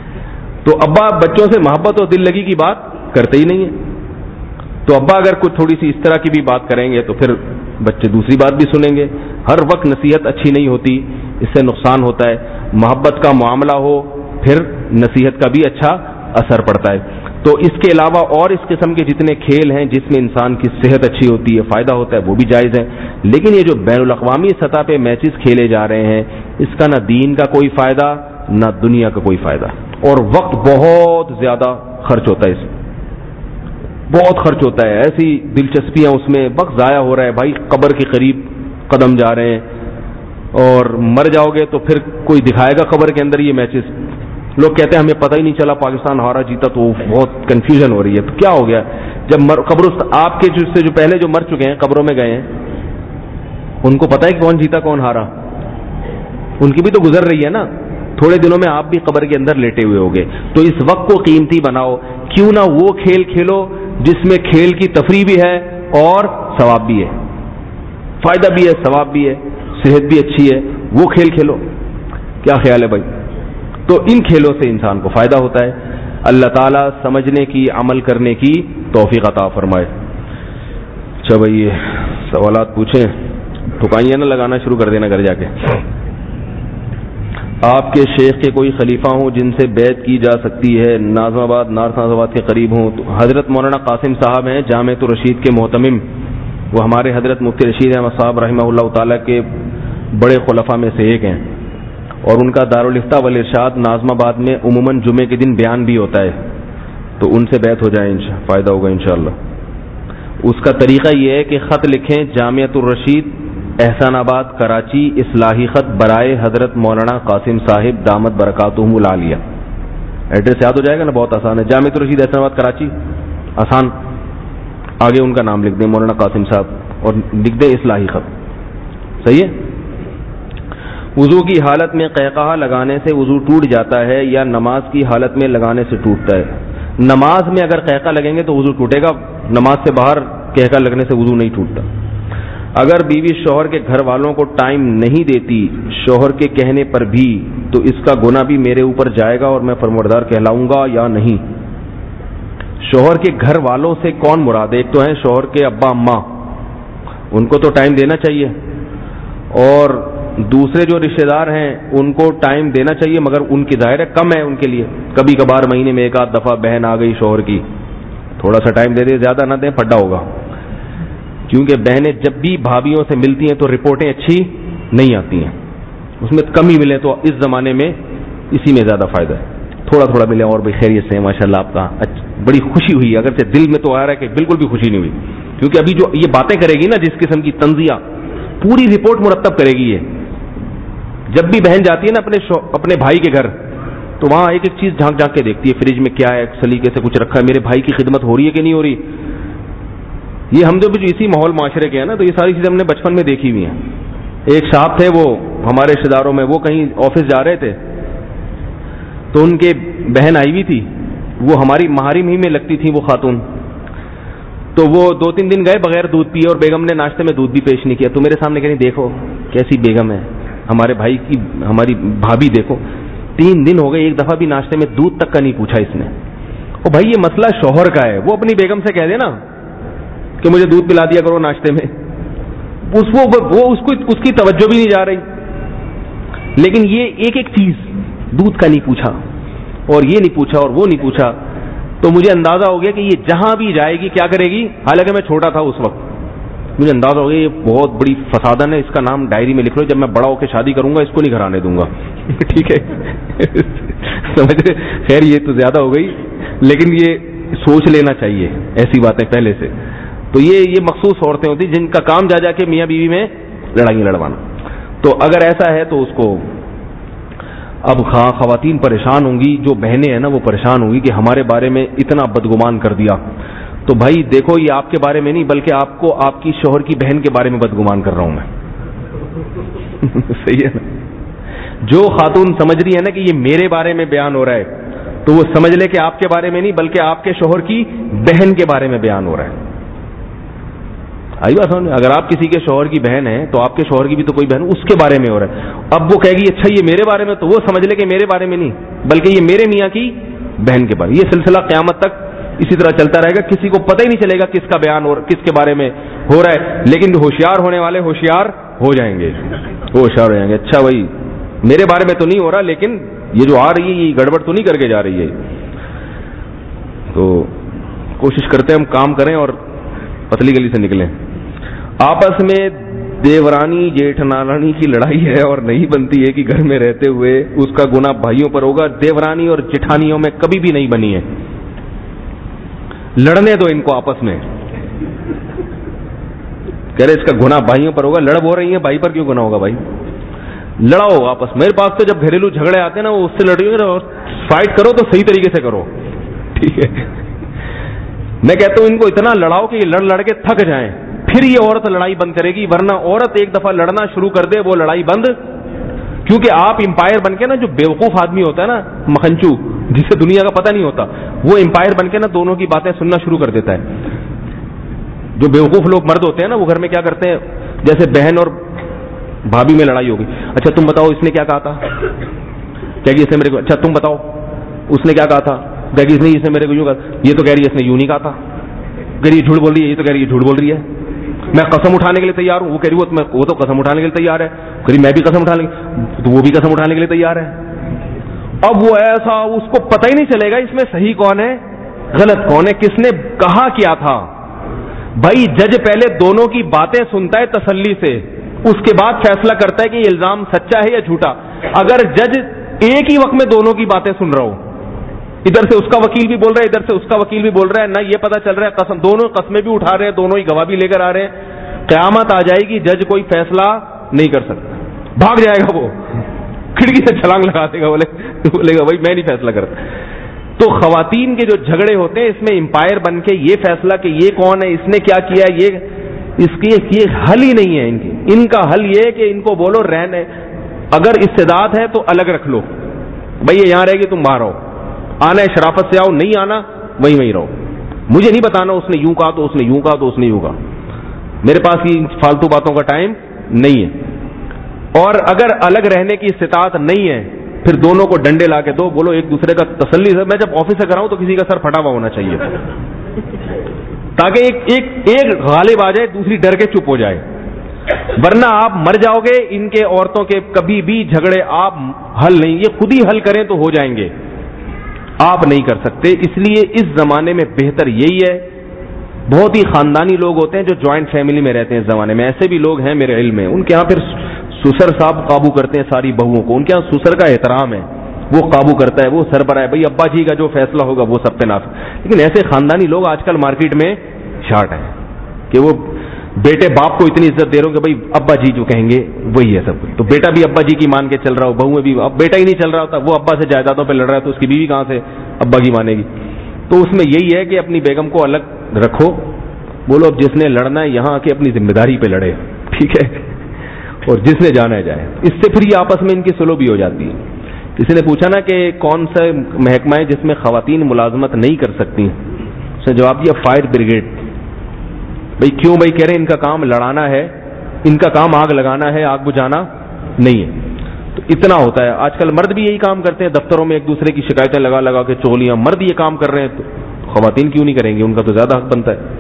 تو ابا بچوں سے محبت اور دل لگی کی بات کرتے ہی نہیں ہے، تو ابا اگر کچھ تھوڑی سی اس طرح کی بھی بات کریں گے تو پھر بچے دوسری بات بھی سنیں گے۔ ہر وقت نصیحت اچھی نہیں ہوتی، اس سے نقصان ہوتا ہے۔ محبت کا معاملہ ہو پھر نصیحت کا بھی اچھا اثر پڑتا ہے۔ تو اس کے علاوہ اور اس قسم کے جتنے کھیل ہیں جس میں انسان کی صحت اچھی ہوتی ہے، فائدہ ہوتا ہے، وہ بھی جائز ہیں، لیکن یہ جو بین الاقوامی سطح پہ میچز کھیلے جا رہے ہیں، اس کا نہ دین کا کوئی فائدہ نہ دنیا کا کوئی فائدہ، اور وقت بہت زیادہ خرچ ہوتا ہے، اس میں بہت خرچ ہوتا ہے، ایسی دلچسپیاں اس میں، وقت ضائع ہو رہا ہے بھائی، قبر کے قریب قدم جا رہے ہیں، اور مر جاؤ گے تو پھر کوئی دکھائے گا قبر کے اندر یہ میچز۔ لوگ کہتے ہیں ہمیں پتہ ہی نہیں چلا پاکستان ہارا جیتا، تو بہت کنفیوژن ہو رہی ہے۔ تو کیا ہو گیا جب مر قبر آپ کے سے جو پہلے جو مر چکے ہیں قبروں میں گئے ہیں، ان کو پتہ ہے کہ کون جیتا کون ہارا، ان کی بھی تو گزر رہی ہے نا، تھوڑے دنوں میں آپ بھی قبر کے اندر لیٹے ہوئے ہوگے۔ تو اس وقت کو قیمتی بناؤ، کیوں نہ وہ کھیل کھیلو جس میں کھیل کی تفریح بھی ہے اور ثواب بھی ہے، فائدہ بھی ہے، ثواب بھی ہے، صحت بھی اچھی ہے، وہ کھیل کھیلو۔ کیا خیال ہے بھائی؟ تو ان کھیلوں سے انسان کو فائدہ ہوتا ہے۔ اللہ تعالیٰ سمجھنے کی، عمل کرنے کی توفیق عطا فرمائے۔ اچھا بھائی، یہ سوالات پوچھیں، ٹھکائیاں نہ لگانا شروع کر دینا گھر جا کے۔ آپ کے شیخ کے کوئی خلیفہ ہوں جن سے بیعت کی جا سکتی ہے، ناظم آباد نارتھ ناظم آباد کے قریب ہوں؟ تو حضرت مولانا قاسم صاحب ہیں جامعۃ الرشید کے محتمم، وہ ہمارے حضرت مفتی رشید احمد صاحب رحمہ اللہ تعالیٰ کے بڑے خلفاء میں سے ایک ہیں، اور ان کا دارالفتہ والارشاد ناظم آباد میں عموماً جمعے کے دن بیان بھی ہوتا ہے، تو ان سے بیعت ہو جائے، فائدہ ہوگا انشاءاللہ۔ اس کا طریقہ یہ ہے کہ خط لکھیں جامعۃ الرشید احسان آباد کراچی اصلاحی خط برائے حضرت مولانا قاسم صاحب دامت برکاتہم العالیہ. ایڈریس یاد ہو جائے گا نا, بہت آسان ہے. جامعۃ الرشید احسان آباد کراچی, آسان, آگے ان کا نام لکھ دیں مولانا قاسم صاحب اور لکھ دیں اصلاحی خط. صحیح ہے. وضو کی حالت میں قہقہا لگانے سے وضو ٹوٹ جاتا ہے یا نماز کی حالت میں لگانے سے ٹوٹتا ہے؟ نماز میں اگر قہقہا لگیں گے تو وضو ٹوٹے گا, نماز سے باہر قہقہا لگنے سے وضو نہیں ٹوٹتا. اگر بیوی شوہر کے گھر والوں کو ٹائم نہیں دیتی شوہر کے کہنے پر بھی تو اس کا گناہ بھی میرے اوپر جائے گا اور میں فرمانبردار کہلاؤں گا یا نہیں؟ شوہر کے گھر والوں سے کون مراد ہے؟ ایک تو ہیں شوہر کے ابا اماں, ان کو تو ٹائم دینا چاہیے, اور دوسرے جو رشتہ دار ہیں ان کو ٹائم دینا چاہیے, مگر ان کی ظاہر ہے کم ہے ان کے لیے. کبھی کبھار مہینے میں ایک آدھ دفعہ بہن آ گئی شوہر کی, تھوڑا سا ٹائم دے دے, زیادہ نہ دیں پھڈا ہوگا. کیونکہ بہنیں جب بھی بھابھیوں سے ملتی ہیں تو رپورٹیں اچھی نہیں آتی ہیں, اس میں کمی ملے تو اس زمانے میں اسی میں زیادہ فائدہ ہے. تھوڑا تھوڑا ملے اور بھی خیریت سے ماشاء اللہ آپ کا بڑی خوشی ہوئی, اگرچہ دل میں تو آ رہا ہے کہ بالکل بھی خوشی نہیں ہوئی, کیونکہ ابھی جو یہ باتیں کرے گی نا جس قسم کی تنزیہ, پوری رپورٹ مرتب کرے گی یہ. جب بھی بہن جاتی ہے نا اپنے اپنے بھائی کے گھر تو وہاں ایک ایک چیز جھانک جھانک کے دیکھتی ہے, فریج میں کیا ہے, سلیقے سے کچھ رکھا ہے, میرے بھائی کی خدمت ہو رہی ہے کہ نہیں ہو رہی. یہ ہم جو بھی اسی ماحول معاشرے کے ہیں نا تو یہ ساری چیزیں ہم نے بچپن میں دیکھی ہوئی ہیں. ایک صاحب تھے وہ ہمارے رشتے داروں میں, وہ کہیں آفس جا رہے تھے تو ان کے بہن آئی ہوئی تھی, وہ ہماری محارم ہی میں لگتی تھی وہ خاتون, تو وہ دو تین دن گئے بغیر دودھ پیے اور بیگم نے ناشتے میں دودھ بھی پیش نہیں کیا. تو میرے سامنے کہیں دیکھو کیسی بیگم ہے, ہمارے بھائی کی ہماری بھابھی دیکھو, تین دن ہو گئے ایک دفعہ بھی ناشتے میں دودھ تک کا نہیں پوچھا اس نے. او بھائی یہ مسئلہ شوہر کا ہے, وہ اپنی بیگم سے کہہ دے نا کہ مجھے دودھ پلا دیا کرو ناشتے میں, اس وہ, وہ اس کو اس کی توجہ بھی نہیں جا رہی. لیکن یہ ایک ایک چیز دودھ کا نہیں پوچھا اور یہ نہیں پوچھا اور وہ نہیں پوچھا, تو مجھے اندازہ ہو گیا کہ یہ جہاں بھی جائے گی کیا کرے گی. حالانکہ میں چھوٹا تھا اس وقت, مجھے اندازہ ہو گیا یہ بہت بڑی فسادن ہے, اس کا نام ڈائری میں لکھ لو, جب میں بڑا ہو کے شادی کروں گا اس کو نہیں گھرانے دوں گا. ٹھیک ہے سمجھ رہے. خیر یہ تو زیادہ ہو گئی, لیکن یہ سوچ لینا چاہیے ایسی باتیں پہلے سے. تو یہ یہ مخصوص عورتیں ہوتی جن کا کام جا جا کے میاں بیوی میں لڑائی لڑوانا. تو اگر ایسا ہے تو اس کو اب خواہ خواتین پریشان ہوں گی, جو بہنیں ہیں نا وہ پریشان ہوں گی کہ ہمارے بارے میں اتنا بدگمان کر دیا. تو بھائی دیکھو یہ آپ کے بارے میں نہیں بلکہ آپ کو آپ کی شوہر کی بہن کے بارے میں بدگمان کر رہا ہوں میں. صحیح ہے نا. جو خاتون سمجھ رہی ہے نا کہ یہ میرے بارے میں بیان ہو رہا ہے تو وہ سمجھ لے کہ آپ کے بارے میں نہیں بلکہ آپ کے شوہر کی بہن کے بارے میں بیان ہو رہا ہے. آئی بات سمجھ. اگر آپ کسی کے شوہر کی بہن ہیں تو آپ کے شوہر کی بھی تو کوئی بہن اس کے بارے میں ہو رہا ہے. اب وہ کہے گی اچھا یہ میرے بارے میں, تو وہ سمجھ لے کہ میرے بارے میں نہیں بلکہ یہ میرے میاں کی بہن کے بارے. یہ سلسلہ قیامت تک اسی طرح چلتا رہے گا, کسی کو پتہ ہی نہیں چلے گا کس کا بیان اور کس کے بارے میں ہو رہا ہے. لیکن ہوشیار ہونے والے ہوشیار ہو جائیں گے, ہوشیار ہو جائیں گے. اچھا بھائی میرے بارے میں تو نہیں ہو رہا لیکن یہ جو آ رہی ہے یہ گڑبڑ تو نہیں کر کے جا رہی ہے. تو کوشش کرتے ہیں ہم کام کریں اور پتلی گلی سے نکلیں. آپس میں دیورانی جیٹھنانی کی لڑائی ہے اور نہیں بنتی ہے کہ گھر میں رہتے ہوئے اس کا گناہ بھائیوں پر ہوگا. دیورانی اور جٹھانیوں میں کبھی بھی نہیں بنی ہے. لڑنے دو ان کو آپس میں, کہہ رہے اس کا گناہ بھائیوں پر ہوگا. لڑ ہو رہی ہیں, بھائی پر کیوں گناہ ہوگا؟ بھائی لڑاؤ آپس. میرے پاس تو جب گھریلو جھگڑے آتے ہیں نا وہ اس سے لڑی فائٹ کرو تو صحیح طریقے سے کرو. ٹھیک ہے. میں کہتا ہوں ان کو اتنا لڑاؤ کہ یہ لڑ لڑ کے تھک جائیں, پھر یہ عورت لڑائی بند کرے گی. ورنہ عورت ایک دفعہ لڑنا شروع کر دے وہ لڑائی بند, کیونکہ آپ امپائر بن کے نا, جو بیوقوف آدمی ہوتا ہے نا مکھنچو جسے دنیا کا پتہ نہیں ہوتا, وہ امپائر بن کے نا دونوں کی باتیں سننا شروع کر دیتا ہے. جو بیوقوف لوگ مرد ہوتے ہیں نا وہ گھر میں کیا کرتے ہیں, جیسے بہن اور بھابھی میں لڑائی ہوگی, اچھا تم بتاؤ اس نے کیا کہا تھا, کہہ گی اس نے میرے کو, اچھا تم بتاؤ اس نے کیا کہا تھا, کہہ گی اس نے اس نے میرے کو یوں کہا, یہ تو کہہ رہی ہے اس نے یوں نہیں کہا تھا, کہہ رہی ہے جھوٹ بول رہی ہے, یہ تو کہہ رہی ہے جھوٹ بول رہی ہے, میں قسم اٹھانے کے لیے تیار ہوں, وہ کہہ رہی ہے وہ تو قسم اٹھانے کے لیے تیار ہے, کہہ رہی میں بھی قسم اٹھانے تو وہ بھی قسم اٹھانے کے لیے تیار ہے. اب وہ ایسا اس کو پتہ ہی نہیں چلے گا اس میں صحیح کون ہے غلط کون ہے, کس نے کہا کیا تھا. بھائی جج پہلے دونوں کی باتیں سنتا ہے تسلی سے, اس کے بعد فیصلہ کرتا ہے کہ یہ الزام سچا ہے یا جھوٹا. اگر جج ایک ہی وقت میں دونوں کی باتیں سن رہا ہو, ادھر سے اس کا وکیل بھی بول رہا ہے, ادھر سے اس کا وکیل بھی بول رہا ہے, نہ یہ پتا چل رہا ہے قسم, دونوں قسمیں بھی اٹھا رہے ہیں, دونوں ہی گواہ بھی لے کر آ رہے ہیں. قیامت آ جائے گی, جج کوئی فیصلہ نہیں کر سکتا, بھاگ جائے گا, وہ کھڑکی سے چھلانگ لگا دے گا, بولے بولے گا بھائی میں نہیں فیصلہ کرتا. تو خواتین کے جو جھگڑے ہوتے ہیں اس میں امپائر بن کے یہ فیصلہ کہ یہ کون ہے, اس نے کیا کیا, یہ اس کی یہ حل ہی نہیں ہے ان کی. ان کا حل یہ ہے کہ ان کو بولو رہنے, اگر استعداد ہے تو الگ رکھ لو, بھائی یہ یہاں رہے گی تم باہر رہو, آنا ہے شرافت سے آؤ, نہیں آنا وہیں وہیں رہو, مجھے نہیں بتانا اس نے یوں کہا تو اس نے یوں کہا تو اس نے یوں کہا, میرے پاس یہ فالتو باتوں کا ٹائم نہیں ہے. اور اگر الگ رہنے کی استطاعت نہیں ہے پھر دونوں کو ڈنڈے لا کے دو, بولو ایک دوسرے کا تسلی سے, میں جب آفس سے کراؤں تو کسی کا سر پھٹا ہوا ہونا چاہیے تاکہ ایک ایک ایک غالب آ جائے, دوسری ڈر کے چپ ہو جائے, ورنہ آپ مر جاؤ گے. ان کے عورتوں کے کبھی بھی جھگڑے آپ حل نہیں, یہ خود ہی حل کریں تو ہو جائیں گے, آپ نہیں کر سکتے. اس لیے اس زمانے میں بہتر یہی ہے, بہت ہی خاندانی لوگ ہوتے ہیں جو جوائنٹ فیملی میں رہتے ہیں اس زمانے میں, ایسے بھی لوگ ہیں میرے علم میں, ان کے یہاں پھر سسر صاحب قابو کرتے ہیں ساری بہوؤں کو, ان کے یہاں سسر کا احترام ہے, وہ قابو کرتا ہے, وہ سربراہ ہے, بھائی ابا جی کا جو فیصلہ ہوگا وہ سب پہ نافذ. لیکن ایسے خاندانی لوگ آج کل مارکیٹ میں شارٹ ہیں کہ وہ بیٹے باپ کو اتنی عزت دے رہے ہو کہ بھائی ابا جی جو کہیں گے وہی ہے سب کچھ, تو بیٹا بھی ابا جی کی مان کے چل رہا ہو, بہو بھی, اب بیٹا ہی نہیں چل رہا ہوتا, وہ ابا سے جائیدادوں پہ لڑ رہا ہے تو اس کی بیوی کہاں سے ابا کی مانے گی. تو اس میں یہی ہے کہ اپنی بیگم کو الگ رکھو, بولو اب جس نے لڑنا ہے یہاں آ کے اپنی ذمہ داری پہ لڑے, ٹھیک ہے, اور جس نے جانا ہے جائے. اس سے پھر یہ آپس میں ان کی سلو بھی ہو جاتی ہے. کسی نے پوچھا نا کہ کون سا محکمہ ہے جس میں خواتین ملازمت نہیں کر سکتی, اس نے جواب دیا فائر بریگیڈ. بھائی کیوں, بھائی کہہ رہے ہیں ان کا کام لڑانا ہے, ان کا کام آگ لگانا ہے, آگ بجھانا نہیں ہے. تو اتنا ہوتا ہے. آج کل مرد بھی یہی کام کرتے ہیں, دفتروں میں ایک دوسرے کی شکایتیں لگا لگا کے چولیاں, مرد یہ کام کر رہے ہیں تو خواتین کیوں نہیں کریں گے, ان کا تو زیادہ حق بنتا ہے.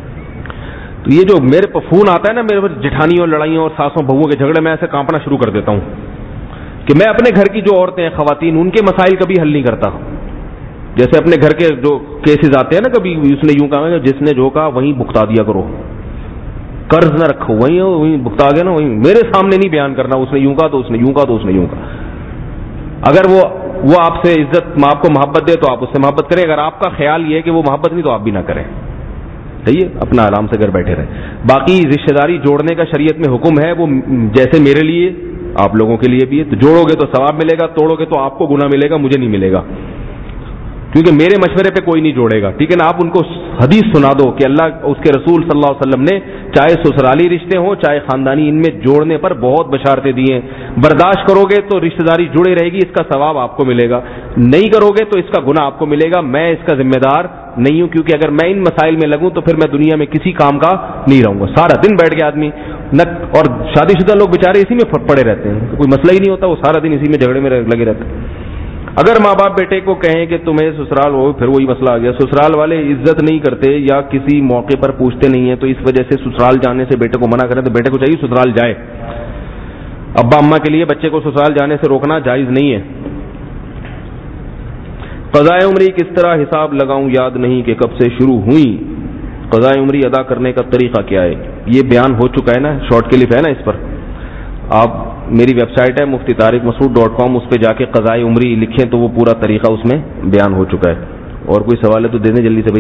تو یہ جو میرے پہ فون آتا ہے نا میرے پاس جٹھانیوں لڑائیوں اور ساسوں بہوؤں کے جھگڑے, میں ایسے کانپنا شروع کر دیتا ہوں کہ میں اپنے گھر کی جو عورتیں ہیں خواتین, ان کے مسائل کبھی حل نہیں کرتا. جیسے اپنے گھر کے جو کیسز آتے ہیں نا, کبھی اس نے یوں کہا, جس نے جو کہا وہیں بھگتا دیا کرو, قرض نہ رکھو, وہیں وہیں بھگتا گیا نا, وہیں میرے سامنے نہیں بیان کرنا, اس نے یوں کہا تو اس نے یوں کہا تو اس نے یوں کہا. اگر وہ وہ آپ سے عزت, آپ کو محبت دے تو آپ اس سے محبت کریں, اگر آپ کا خیال یہ ہے کہ وہ محبت نہیں تو آپ بھی نہ کریں, صحیح ہے, اپنا آرام سے گھر بیٹھے رہیں. باقی رشتہ داری جوڑنے کا شریعت میں حکم ہے, وہ جیسے میرے لیے آپ لوگوں کے لیے بھی ہے. تو جوڑو گے تو ثواب ملے گا, توڑو گے تو آپ کو گناہ ملے گا, مجھے نہیں ملے گا, کیونکہ میرے مشورے پہ کوئی نہیں جوڑے گا, ٹھیک ہے نا. آپ ان کو حدیث سنا دو کہ اللہ اس کے رسول صلی اللہ علیہ وسلم نے چاہے سسرالی رشتے ہوں چاہے خاندانی, ان میں جوڑنے پر بہت بشارتیں دی ہیں. برداشت کرو گے تو رشتہ داری جڑے رہے گی, اس کا ثواب آپ کو ملے گا, نہیں کرو گے تو اس کا گناہ آپ کو ملے گا. میں اس کا ذمہ دار نہیں ہوں, کیونکہ اگر میں ان مسائل میں لگوں تو پھر میں دنیا میں کسی کام کا نہیں رہوں گا. سارا دن بیٹھ کے آدمی نہ, اور شادی شدہ لوگ بیچارے اسی میں پڑے رہتے ہیں, کوئی مسئلہ ہی نہیں ہوتا, وہ سارا دن اسی میں جھگڑے میں لگے رہتے ہیں. اگر ماں باپ بیٹے کو کہیں کہ تمہیں سسرال ہو, پھر وہی مسئلہ آ گیا, سسرال والے عزت نہیں کرتے یا کسی موقع پر پوچھتے نہیں ہیں, تو اس وجہ سے سسرال جانے سے بیٹے کو منع کریں, تو بیٹے کو چاہیے سسرال جائے. ابا اماں کے لیے بچے کو سسرال جانے سے روکنا جائز نہیں ہے. قضائے عمری کس طرح حساب لگاؤں, یاد نہیں کہ کب سے شروع ہوئی. قضائے عمری ادا کرنے کا طریقہ کیا ہے, یہ بیان ہو چکا ہے نا, شارٹ کلپ ہے نا اس پر. آپ میری ویب سائٹ ہے مفتی طارق مسعود ڈاٹ کام, اس پہ جا کے قضائے عمری لکھیں تو وہ پورا طریقہ اس میں بیان ہو چکا ہے. اور کوئی سوال ہے تو دے دیں جلدی سے بھائی.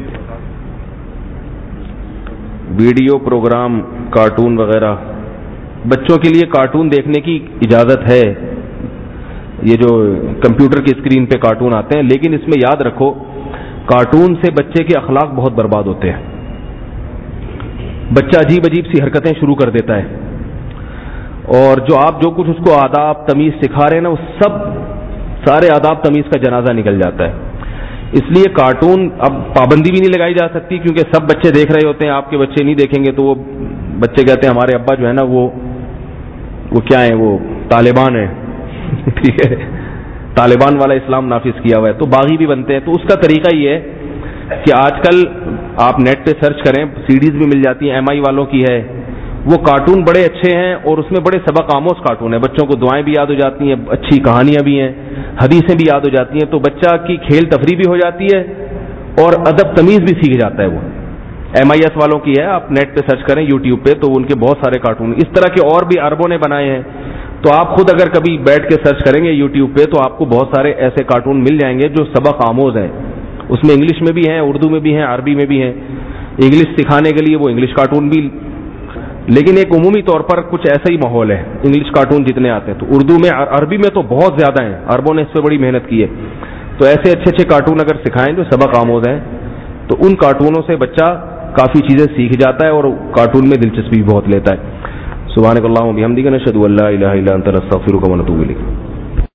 ویڈیو پروگرام کارٹون وغیرہ, بچوں کے لیے کارٹون دیکھنے کی اجازت ہے, یہ جو کمپیوٹر کی اسکرین پہ کارٹون آتے ہیں, لیکن اس میں یاد رکھو کارٹون سے بچے کے اخلاق بہت برباد ہوتے ہیں. بچہ عجیب عجیب سی حرکتیں شروع کر دیتا ہے, اور جو آپ جو کچھ اس کو آداب تمیز سکھا رہے ہیں نا, وہ سب سارے آداب تمیز کا جنازہ نکل جاتا ہے. اس لیے کارٹون اب پابندی بھی نہیں لگائی جا سکتی, کیونکہ سب بچے دیکھ رہے ہوتے ہیں, آپ کے بچے نہیں دیکھیں گے تو وہ بچے کہتے ہیں ہمارے ابا جو ہے نا وہ وہ کیا ہیں, وہ طالبان ہیں, ٹھیک ہے, طالبان والا اسلام نافذ کیا ہوا ہے, تو باغی بھی بنتے ہیں. تو اس کا طریقہ یہ ہے کہ آج کل آپ نیٹ پہ سرچ کریں, سیڈیز بھی مل جاتی ہیں, ایم آئی والوں کی ہے, وہ کارٹون بڑے اچھے ہیں, اور اس میں بڑے سبق آموز کارٹون ہیں, بچوں کو دعائیں بھی یاد ہو جاتی ہیں, اچھی کہانیاں بھی ہیں, حدیثیں بھی یاد ہو جاتی ہیں, تو بچہ کی کھیل تفریح بھی ہو جاتی ہے اور ادب تمیز بھی سیکھ جاتا ہے. وہ ایم آئی ایس والوں کی ہے, آپ نیٹ پہ سرچ کریں یوٹیوب پہ, تو ان کے بہت سارے کارٹون اس طرح کے اور بھی اربوں نے بنائے ہیں. تو آپ خود اگر کبھی بیٹھ کے سرچ کریں گے یوٹیوب پہ تو آپ کو بہت سارے ایسے کارٹون مل جائیں گے جو سبق آموز ہیں. اس میں انگلش میں بھی ہیں, اردو میں بھی ہیں, عربی میں بھی ہیں. انگلش سکھانے کے لیے وہ انگلش کارٹون بھی, لیکن ایک عمومی طور پر کچھ ایسا ہی ماحول ہے. انگلش کارٹون جتنے آتے ہیں تو اردو میں, عربی میں تو بہت زیادہ ہیں, عربوں نے اس پہ بڑی محنت کی ہے. تو ایسے اچھے اچھے کارٹون اگر سکھائیں جو سبق آموز ہیں تو ان کارٹونوں سے بچہ کافی چیزیں سیکھ جاتا ہے اور کارٹون میں دلچسپی بھی بہت لیتا ہے. سبحانک اللہم و بحمدک نشہد ان لا الہ الا انت نستغفرک و نتوب الیک.